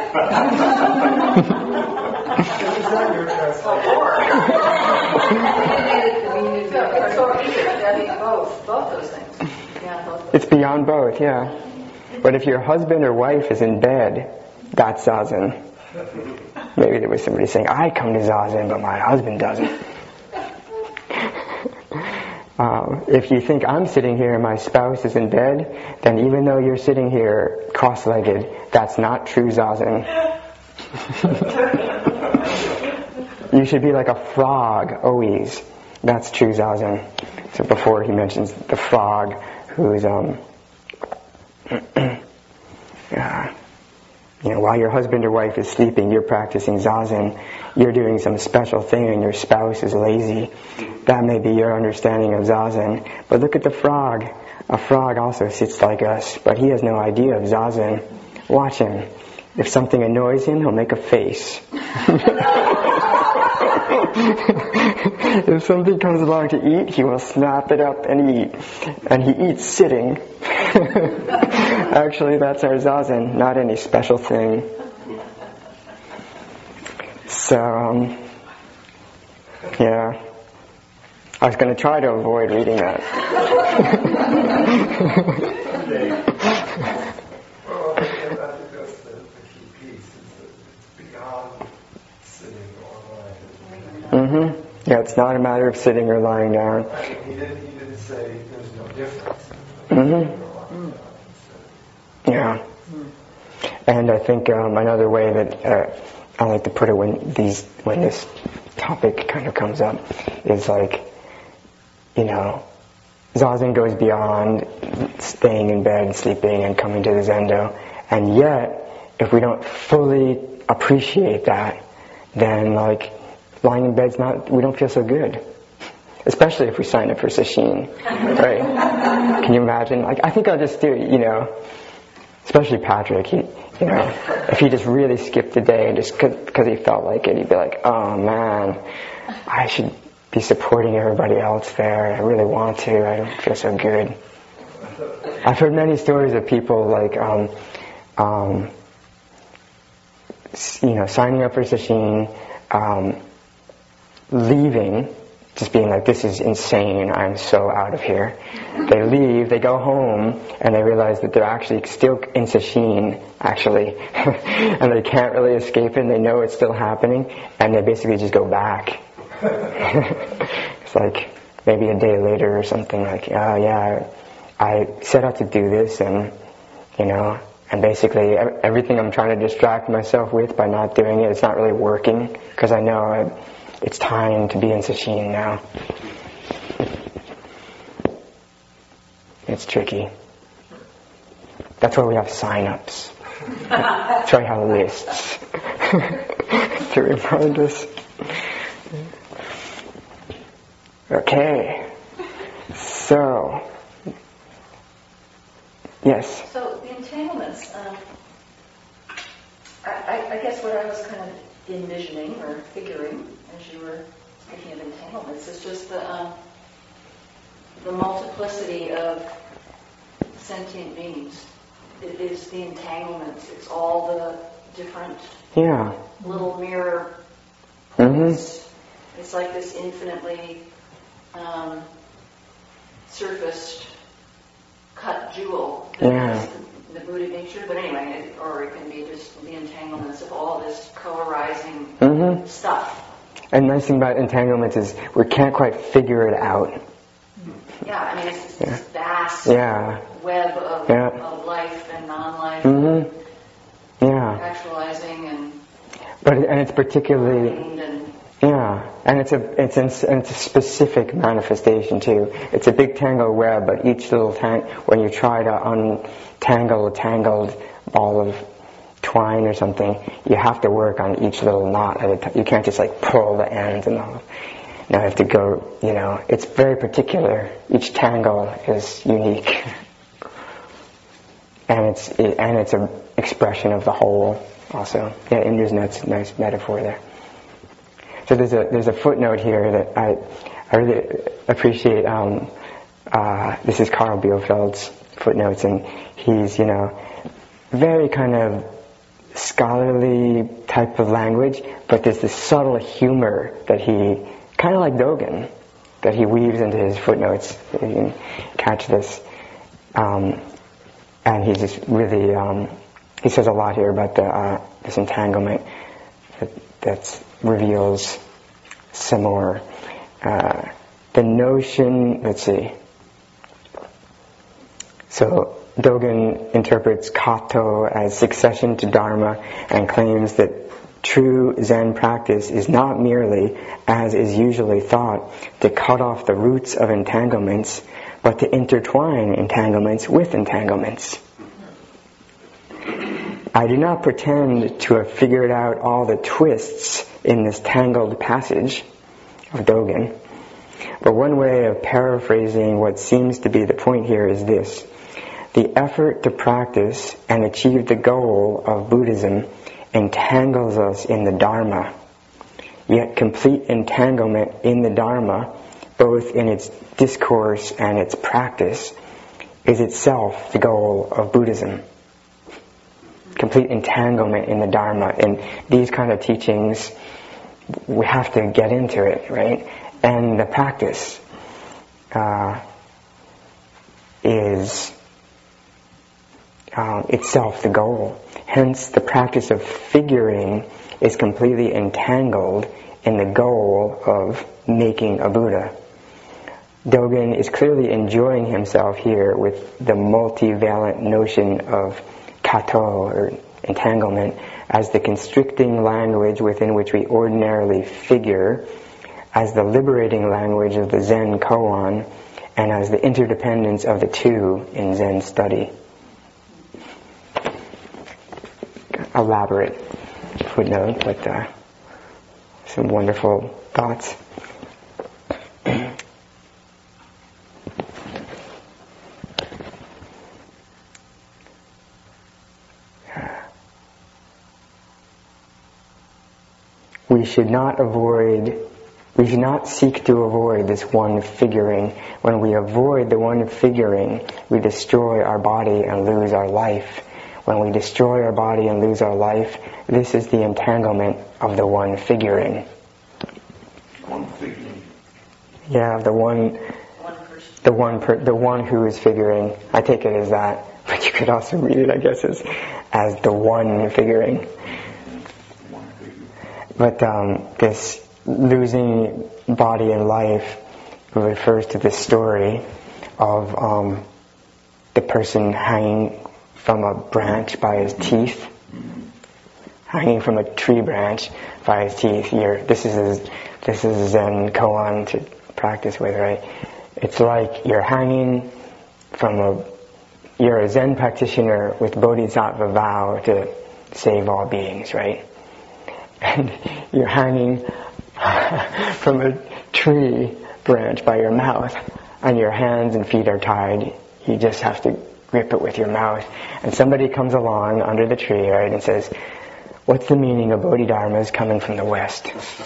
Both those things. It's beyond both, yeah. But if your husband or wife is in bed, that's Zazen. Maybe there was somebody saying, "I come to Zazen, but my husband doesn't." If you think I'm sitting here and my spouse is in bed, then even though you're sitting here cross-legged, that's not true Zazen. You should be like a frog, always. That's true Zazen. So before he mentions the frog who's, while your husband or wife is sleeping, you're practicing Zazen, you're doing some special thing and your spouse is lazy. That may be your understanding of Zazen. But look at the frog. A frog also sits like us, but he has no idea of Zazen. Watch him. If something annoys him, he'll make a face. If something comes along to eat, he will snap it up and eat. And he eats sitting. Actually, that's our Zazen, not any special thing. So, yeah. I was going to try to avoid reading that. Well, I think that's the key piece, is that it's beyond sitting or lying. Yeah, it's not a matter of sitting or lying down. He didn't say there's no difference. Yeah. And I think another way that I like to put it when this topic kind of comes up is like, Zazen goes beyond staying in bed, sleeping, and coming to the Zendo. And yet, if we don't fully appreciate that, then lying in bed's we don't feel so good. Especially if we sign up for sesshin, right? Can you imagine? I think I'll just do, especially Patrick, if he just really skipped the day and just because he felt like it, he'd be like, "Oh man, I should be supporting everybody else there. I really want to. I don't feel so good." I've heard many stories of people signing up for sesshin, leaving, just being like, "This is insane. I'm so out of here." They leave, they go home, and they realize that they're actually still in sesshin, actually, and they can't really escape it. And they know it's still happening, and they basically just go back. It's like maybe a day later or something, like, "Oh yeah, I set out to do this, and and basically everything I'm trying to distract myself with by not doing it, it's not really working because I know it's time to be in sesshin now." It's tricky. That's why we have sign-ups. That's why we have lists to remind us. Okay, so, yes? So the entanglements, I guess what I was kind of envisioning or figuring as you were speaking of entanglements, is just the multiplicity of sentient beings. It is the entanglements. It's all the different little mirror points. It's like this infinitely surfaced cut jewel that is the Buddha nature. But anyway, or it can be just the entanglements of all this co-arising stuff. And the nice thing about entanglements is we can't quite figure it out. Yeah, I mean, it's this vast web of life and non-life, actualizing and it's particularly and it's a specific manifestation too. It's a big tangled web, but each little when you try to untangle a tangled ball of twine or something, you have to work on each little knot at a time. You can't just like pull the ends and all. Now I have to go, it's very particular. Each tangle is unique. And it's an expression of the whole also. Yeah, Indra's nice metaphor there. So there's a footnote here that I really appreciate. This is Carl Biofeld's footnotes, and he's, very kind of scholarly type of language, but there's this subtle humor that he, kind of like Dogen, that he weaves into his footnotes. You can catch this. And he's just really, he says a lot here about this entanglement that reveals some more. The notion, let's see. So Dogen interprets Kato as succession to Dharma and claims that true Zen practice is not merely, as is usually thought, to cut off the roots of entanglements, but to intertwine entanglements with entanglements. I do not pretend to have figured out all the twists in this tangled passage of Dogen, but one way of paraphrasing what seems to be the point here is this. The effort to practice and achieve the goal of Buddhism entangles us in the Dharma, yet complete entanglement in the Dharma, both in its discourse and its practice, is itself the goal of Buddhism. Complete entanglement in the Dharma. And these kind of teachings, we have to get into it, right? And the practice is itself the goal. Hence, the practice of figuring is completely entangled in the goal of making a Buddha. Dogen is clearly enjoying himself here with the multivalent notion of kato, or entanglement, as the constricting language within which we ordinarily figure, as the liberating language of the Zen koan, and as the interdependence of the two in Zen study. Elaborate footnote, but some wonderful thoughts. We should not seek to avoid this one figuring. When we avoid the one figuring, we destroy our body and lose our life. When we destroy our body and lose our life, this is the entanglement of the one figuring. One figuring. Yeah, the one who is figuring. I take it as that, but you could also read it, I guess, as the one figuring. But this losing body and life refers to this story of the person hanging from a branch by his teeth, hanging from a tree branch by his teeth. This is a Zen koan to practice with, right? It's like you're hanging you're a Zen practitioner with Bodhisattva vow to save all beings, right? And you're hanging from a tree branch by your mouth, and your hands and feet are tied. You just have to grip it with your mouth. And somebody comes along under the tree, right, and says, what's the meaning of Bodhidharmas coming from the West?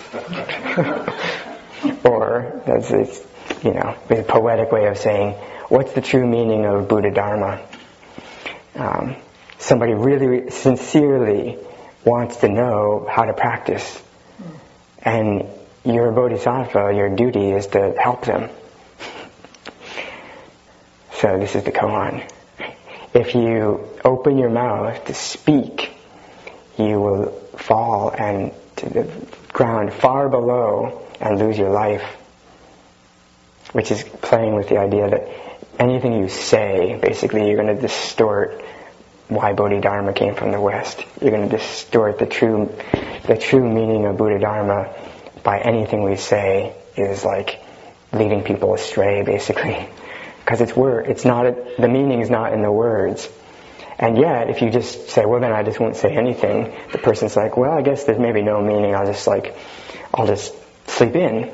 Or, that's a poetic way of saying, what's the true meaning of Buddha Dharma? Somebody really sincerely wants to know how to practice. And you're a bodhisattva, your duty is to help them. So this is the koan. If you open your mouth to speak, you will fall and to the ground far below and lose your life. Which is playing with the idea that anything you say, basically you're going to distort why Bodhidharma came from the West. You're going to distort the true meaning of Buddha Dharma by anything we say is like leading people astray, basically. Because the meaning is not in the words. And yet, if you just say, well then I just won't say anything, the person's like, well I guess there's maybe no meaning, I'll just sleep in.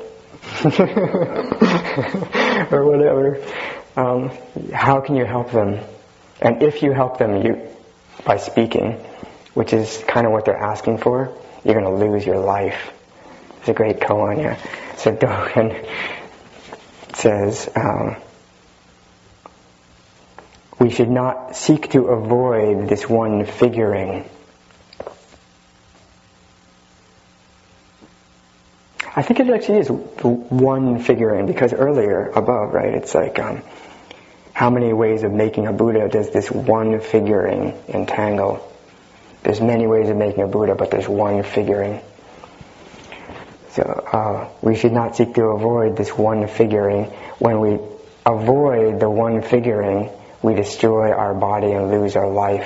Or whatever. How can you help them? And if you help them by speaking, which is kind of what they're asking for, you're going to lose your life. It's a great koan, yeah. So Dogen says, we should not seek to avoid this one figuring. I think it actually is one figuring, because earlier, above, right, it's like, how many ways of making a Buddha does this one figuring entangle? There's many ways of making a Buddha, but there's one figuring. So, we should not seek to avoid this one figuring. When we avoid the one figuring, we destroy our body and lose our life.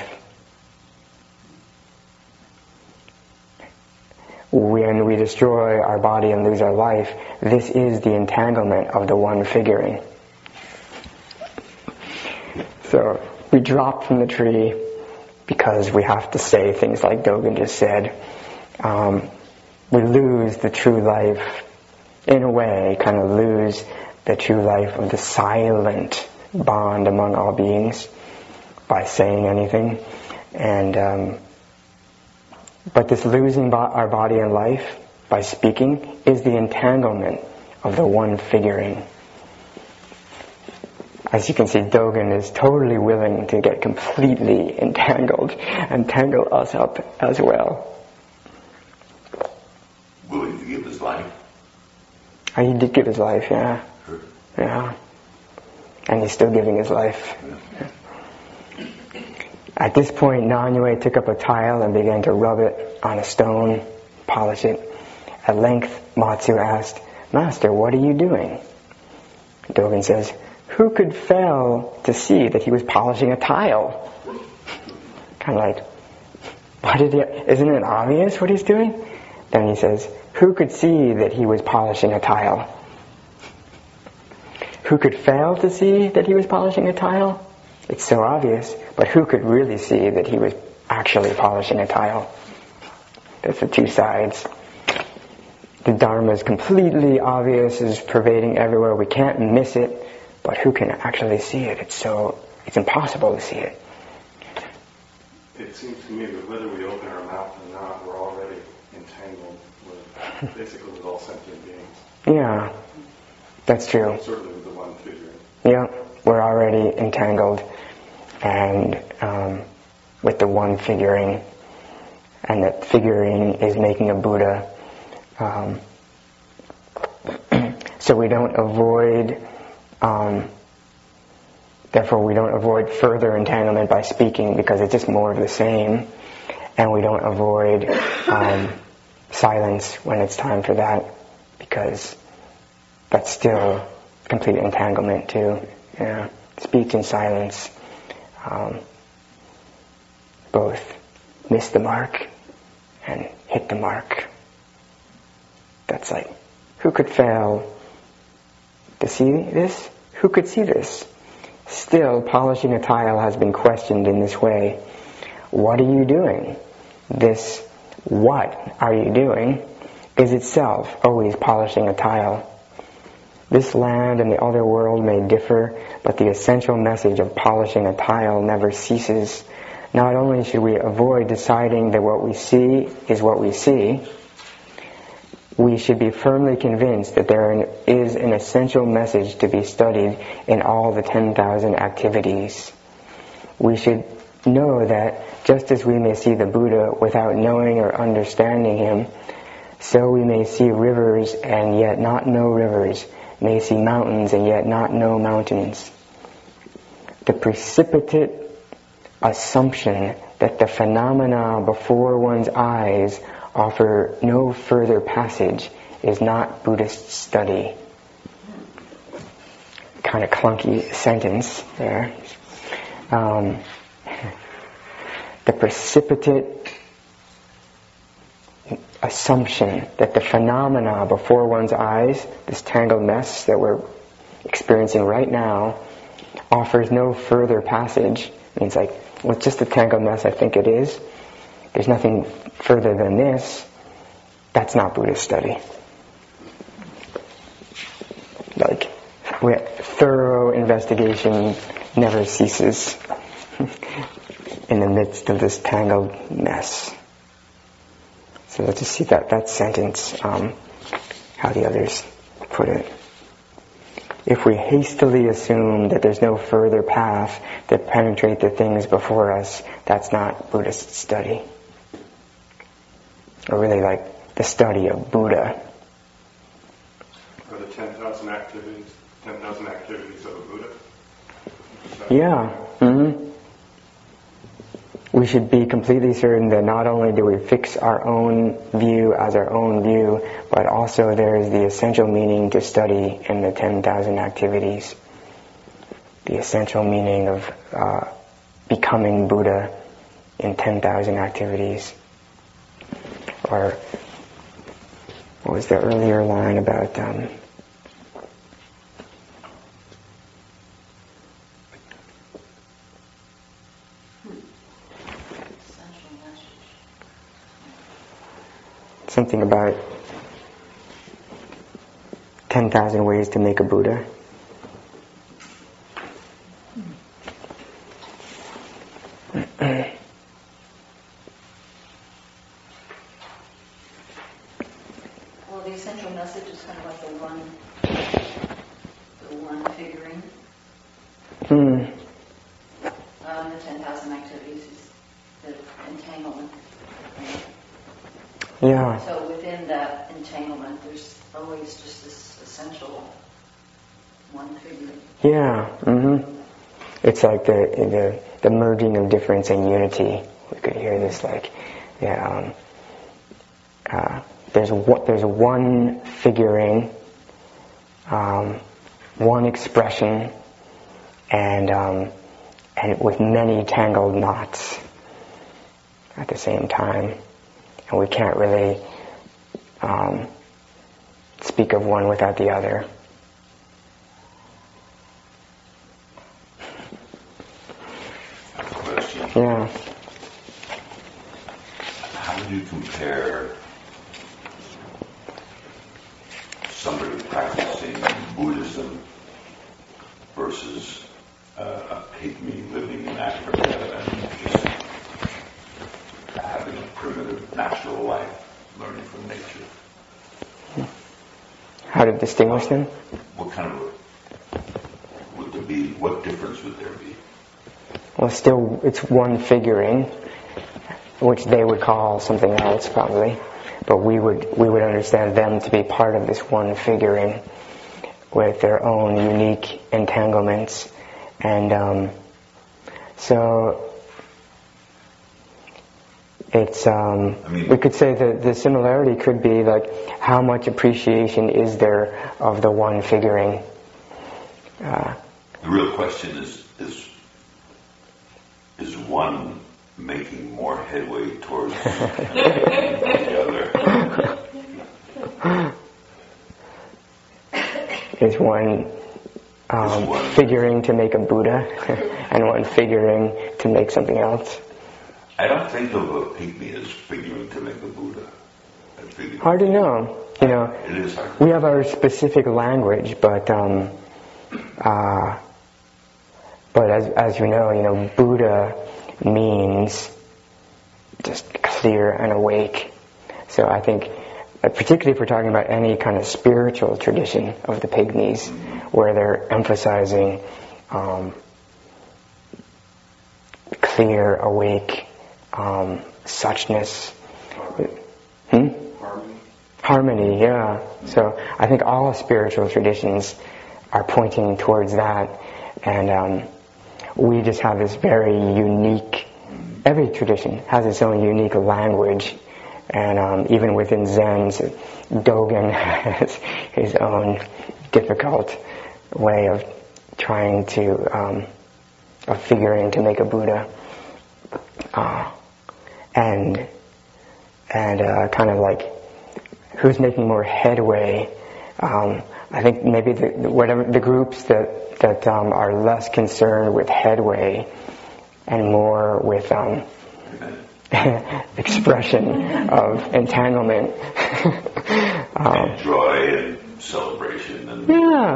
When we destroy our body and lose our life, this is the entanglement of the one figuring. So we drop from the tree because we have to say things like Dogen just said. We lose the true life, in a way, kind of lose the true life of the silent bond among all beings by saying anything. And but this losing our body and life by speaking is the entanglement of the one figuring. As you can see, Dogen is totally willing to get completely entangled and tangle us up as well. Willing to give his life? He did give his life, yeah. Sure. Yeah. And he's still giving his life. Yeah. At this point, Nanyue took up a tile and began to rub it on a stone, polish it. At length, Matsu asked, "Master, what are you doing?" Dogen says, "Who could fail to see that he was polishing a tile?" Kind of like, isn't it obvious what he's doing? Then he says, "Who could see that he was polishing a tile?" Who could fail to see that he was polishing a tile? It's so obvious, but who could really see that he was actually polishing a tile? That's the two sides. The Dharma is completely obvious, is pervading everywhere. We can't miss it, but who can actually see it? It's impossible to see it. It seems to me that whether we open our mouth or not, we're already entangled with all sentient beings. Yeah, that's true. Certainly with the one figure. Yeah, we're already entangled and with the one figuring, and that figuring is making a Buddha. So we don't avoid, therefore we don't avoid further entanglement by speaking, because it's just more of the same, and we don't avoid silence when it's time for that, because that's still complete entanglement too. Yeah, speech and silence both miss the mark and hit the mark. That's like, who could fail to see this? Who could see this? Still, polishing a tile has been questioned in this way. What are you doing? This what are you doing is itself always polishing a tile. This land and the other world may differ, but the essential message of polishing a tile never ceases. not only should we avoid deciding that what we see is what we see, we should be firmly convinced that there is an essential message to be studied in all the 10,000 activities. We should know that just as we may see the Buddha without knowing or understanding him, so we may see rivers and yet not know rivers, may see mountains and yet not know mountains. The precipitate assumption that the phenomena before one's eyes offer no further passage is not Buddhist study. Kind of clunky sentence there. The precipitate assumption that the phenomena before one's eyes, this tangled mess that we're experiencing right now, offers no further passage. Means like, well, it's just a tangled mess, I think it is. There's nothing further than this. That's not Buddhist study. Like, thorough investigation never ceases in the midst of this tangled mess. So let's just see that sentence, how the others put it. If we hastily assume that there's no further path to penetrate the things before us, that's not Buddhist study. Or really like the study of Buddha. Are the 10,000 activities of a Buddha? Yeah. Mm-hmm. We should be completely certain that not only do we fix our own view as our own view, but also there is the essential meaning to study in the 10,000 activities. The essential meaning of becoming Buddha in 10,000 activities. Or what was the earlier line about something about 10,000 ways to make a Buddha? Well, the essential message is kind of like the one figuring. The 10,000 activities is the entanglement. Yeah. So within that entanglement, there's always just this essential one figure. Yeah. Mm-hmm. It's like the merging of difference and unity. We could hear this like, yeah. There's one figuring, one expression, and with many tangled knots at the same time. And we can't really speak of one without the other. Question. Yeah. How do you compare somebody practicing Buddhism versus a pygmy living in Africa and just having a primitive, natural life, learning from nature? How to distinguish them? What kind of would there be? What difference would there be? Well, still, it's one figuring, which they would call something else probably, but we would understand them to be part of this one figuring with their own unique entanglements, and so it's we could say that the similarity could be like how much appreciation is there of the one figuring. The real question is one making more headway towards the other? Is one figuring to make a Buddha and one figuring to make something else? I don't think of a pygmy as figuring to make a Buddha. Hard to know. It is hard. We have our specific language, but as you know, Buddha means just clear and awake. So I think, particularly if we're talking about any kind of spiritual tradition of the Pygmies, where they're emphasizing clear, awake, suchness. Harmony, yeah. So I think all spiritual traditions are pointing towards that, and we just have this very unique, every tradition has its own unique language, and even within Zen, Dogen has his own difficult way of trying to, of figuring to make a Buddha, and kind of like who's making more headway. I think maybe the groups that are less concerned with headway and more with expression of entanglement. And joy and celebration. And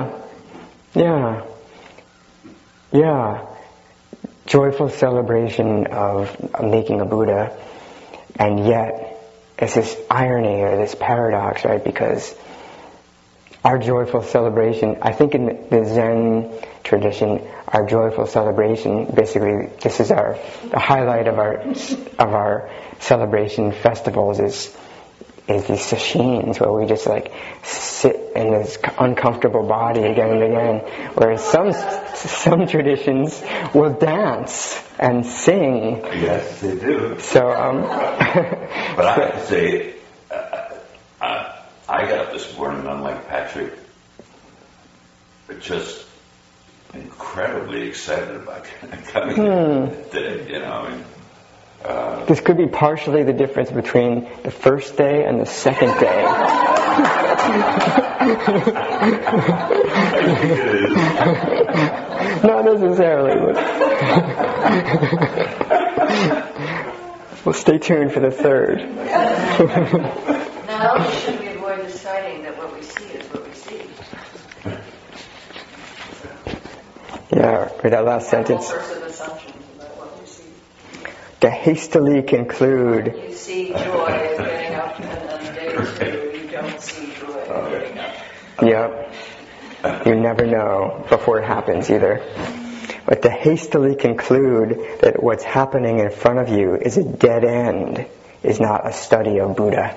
yeah. Joyful celebration of making a Buddha, and yet it's this irony or this paradox, right? Because our joyful celebration, I think in the Zen tradition, our joyful celebration, basically, this is the highlight of our celebration festivals is these sesshin, where we just like sit in this uncomfortable body again and again. Whereas some traditions will dance and sing. Yes, they do. So, but I have to say, I got up this morning, unlike Patrick, but just incredibly excited about coming today. You know, I mean. This could be partially the difference between the first day and the second day. Not necessarily. Well, stay tuned for the third. Not only should we avoid deciding that what we see is what we see. Yeah, read that last sentence. To hastily conclude. You see joy as getting up, and then day two you don't see joy as getting up. Yep. You never know before it happens either. But to hastily conclude that what's happening in front of you is a dead end is not a study of Buddha.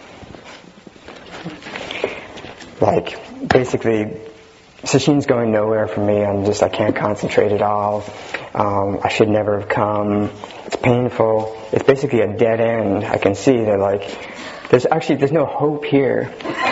Like, basically, sesshin's going nowhere for me. I can't concentrate at all. I should never have come. It's painful. It's basically a dead end. I can see that, there's no hope here.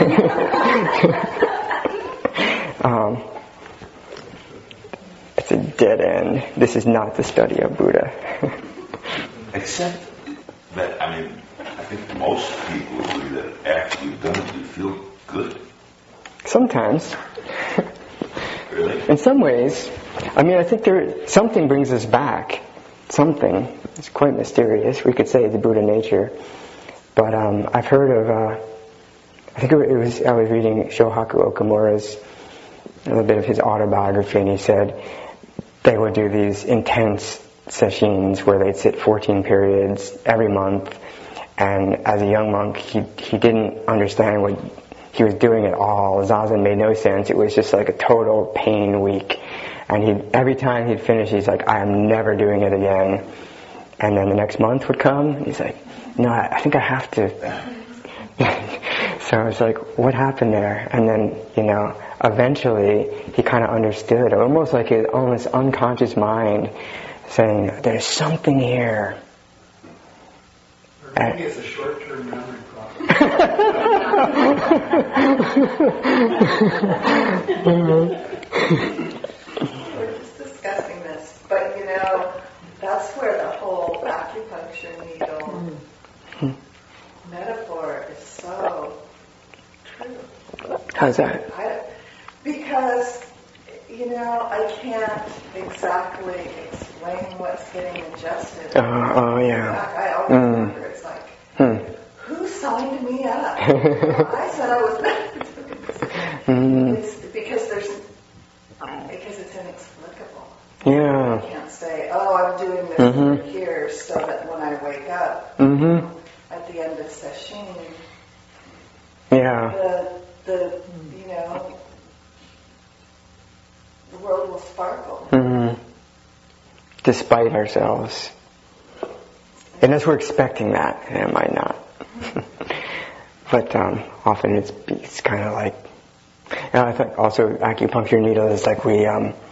It's a dead end. This is not the study of Buddha. Except that, I think most people agree that after you've done it, you feel good. Sometimes. Really? In some ways. I think something brings us back. Something. It's quite mysterious. We could say it's Buddha nature. But I've heard of, I was reading Shohaku Okamura's, a little bit of his autobiography, and he said they would do these intense sesshin where they'd sit 14 periods every month, and as a young monk, he didn't understand what he was doing at all. Zazen made no sense. It was just like a total pain week. And every time he'd finish, he's like, I am never doing it again. And then the next month would come, and he's like, no, I think I have to. So I was like, what happened there? And then, eventually he kind of understood, almost like his almost unconscious mind saying, there's something here. Or maybe it's a short-term memory problem. We're just discussing this, but that's where the whole acupuncture needle metaphor is so true. How's that? Because, I can't exactly explain what's getting adjusted. Oh, yeah. I always wonder, it's like, who signed me up? I said I was not doing this. It's because it's inexplicable. Yeah. I can't say, I'm doing this over here. here so that when I wake up at the end of session, the world will sparkle. Despite ourselves. Unless we're expecting that, and it might not. But often it's kind of like, I think also acupuncture needle is like we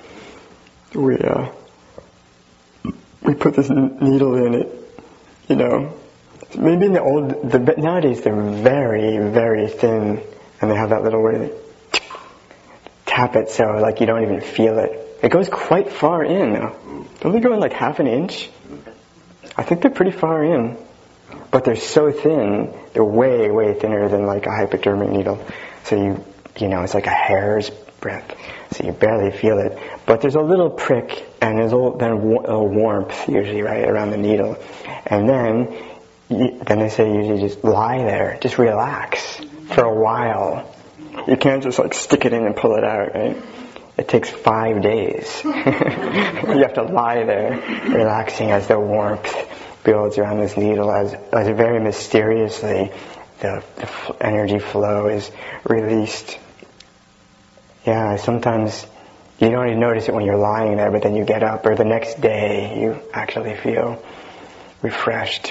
put this needle in it, Maybe in nowadays they're very, very thin, and they have that little where they tap it so like you don't even feel it. It goes quite far in. Don't they go in like half an inch? I think they're pretty far in. But they're so thin, they're way, way thinner than like a hypodermic needle. So it's like a hair's breadth. So you barely feel it. But there's a little prick, and there's a warmth usually, right, around the needle. And then they say usually just lie there, just relax for a while. You can't just like stick it in and pull it out, right? It takes 5 days. You have to lie there, relaxing as the warmth builds around this needle, as very mysteriously the energy flow is released. Yeah, sometimes you don't even notice it when you're lying there, but then you get up, or the next day you actually feel refreshed.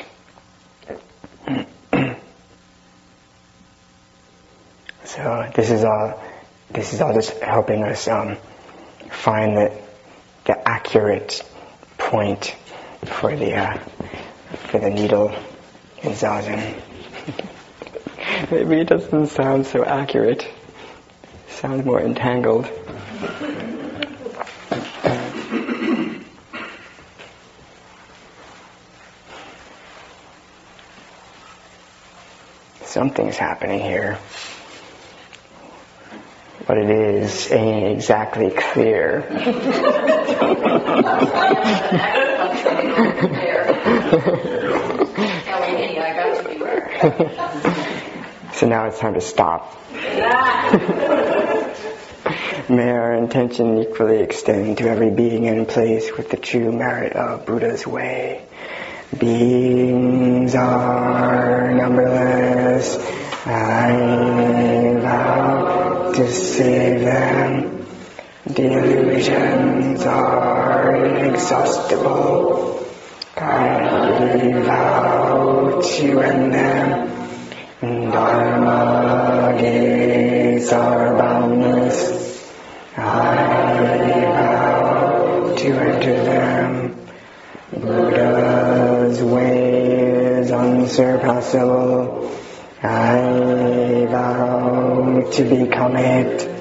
So this is all just helping us find the accurate point for the needle in Zazen. Maybe it doesn't sound so accurate. It sounds more entangled. Something's happening here. What it is ain't exactly clear. So now it's time to stop. May our intention equally extend to every being and place with the true merit of Buddha's way. Beings are numberless. I vow to save them. Delusions are inexhaustible. I vow to end them. Dharma gates are boundless. I vow to enter them. Buddha's way is unsurpassable. I vow to become it.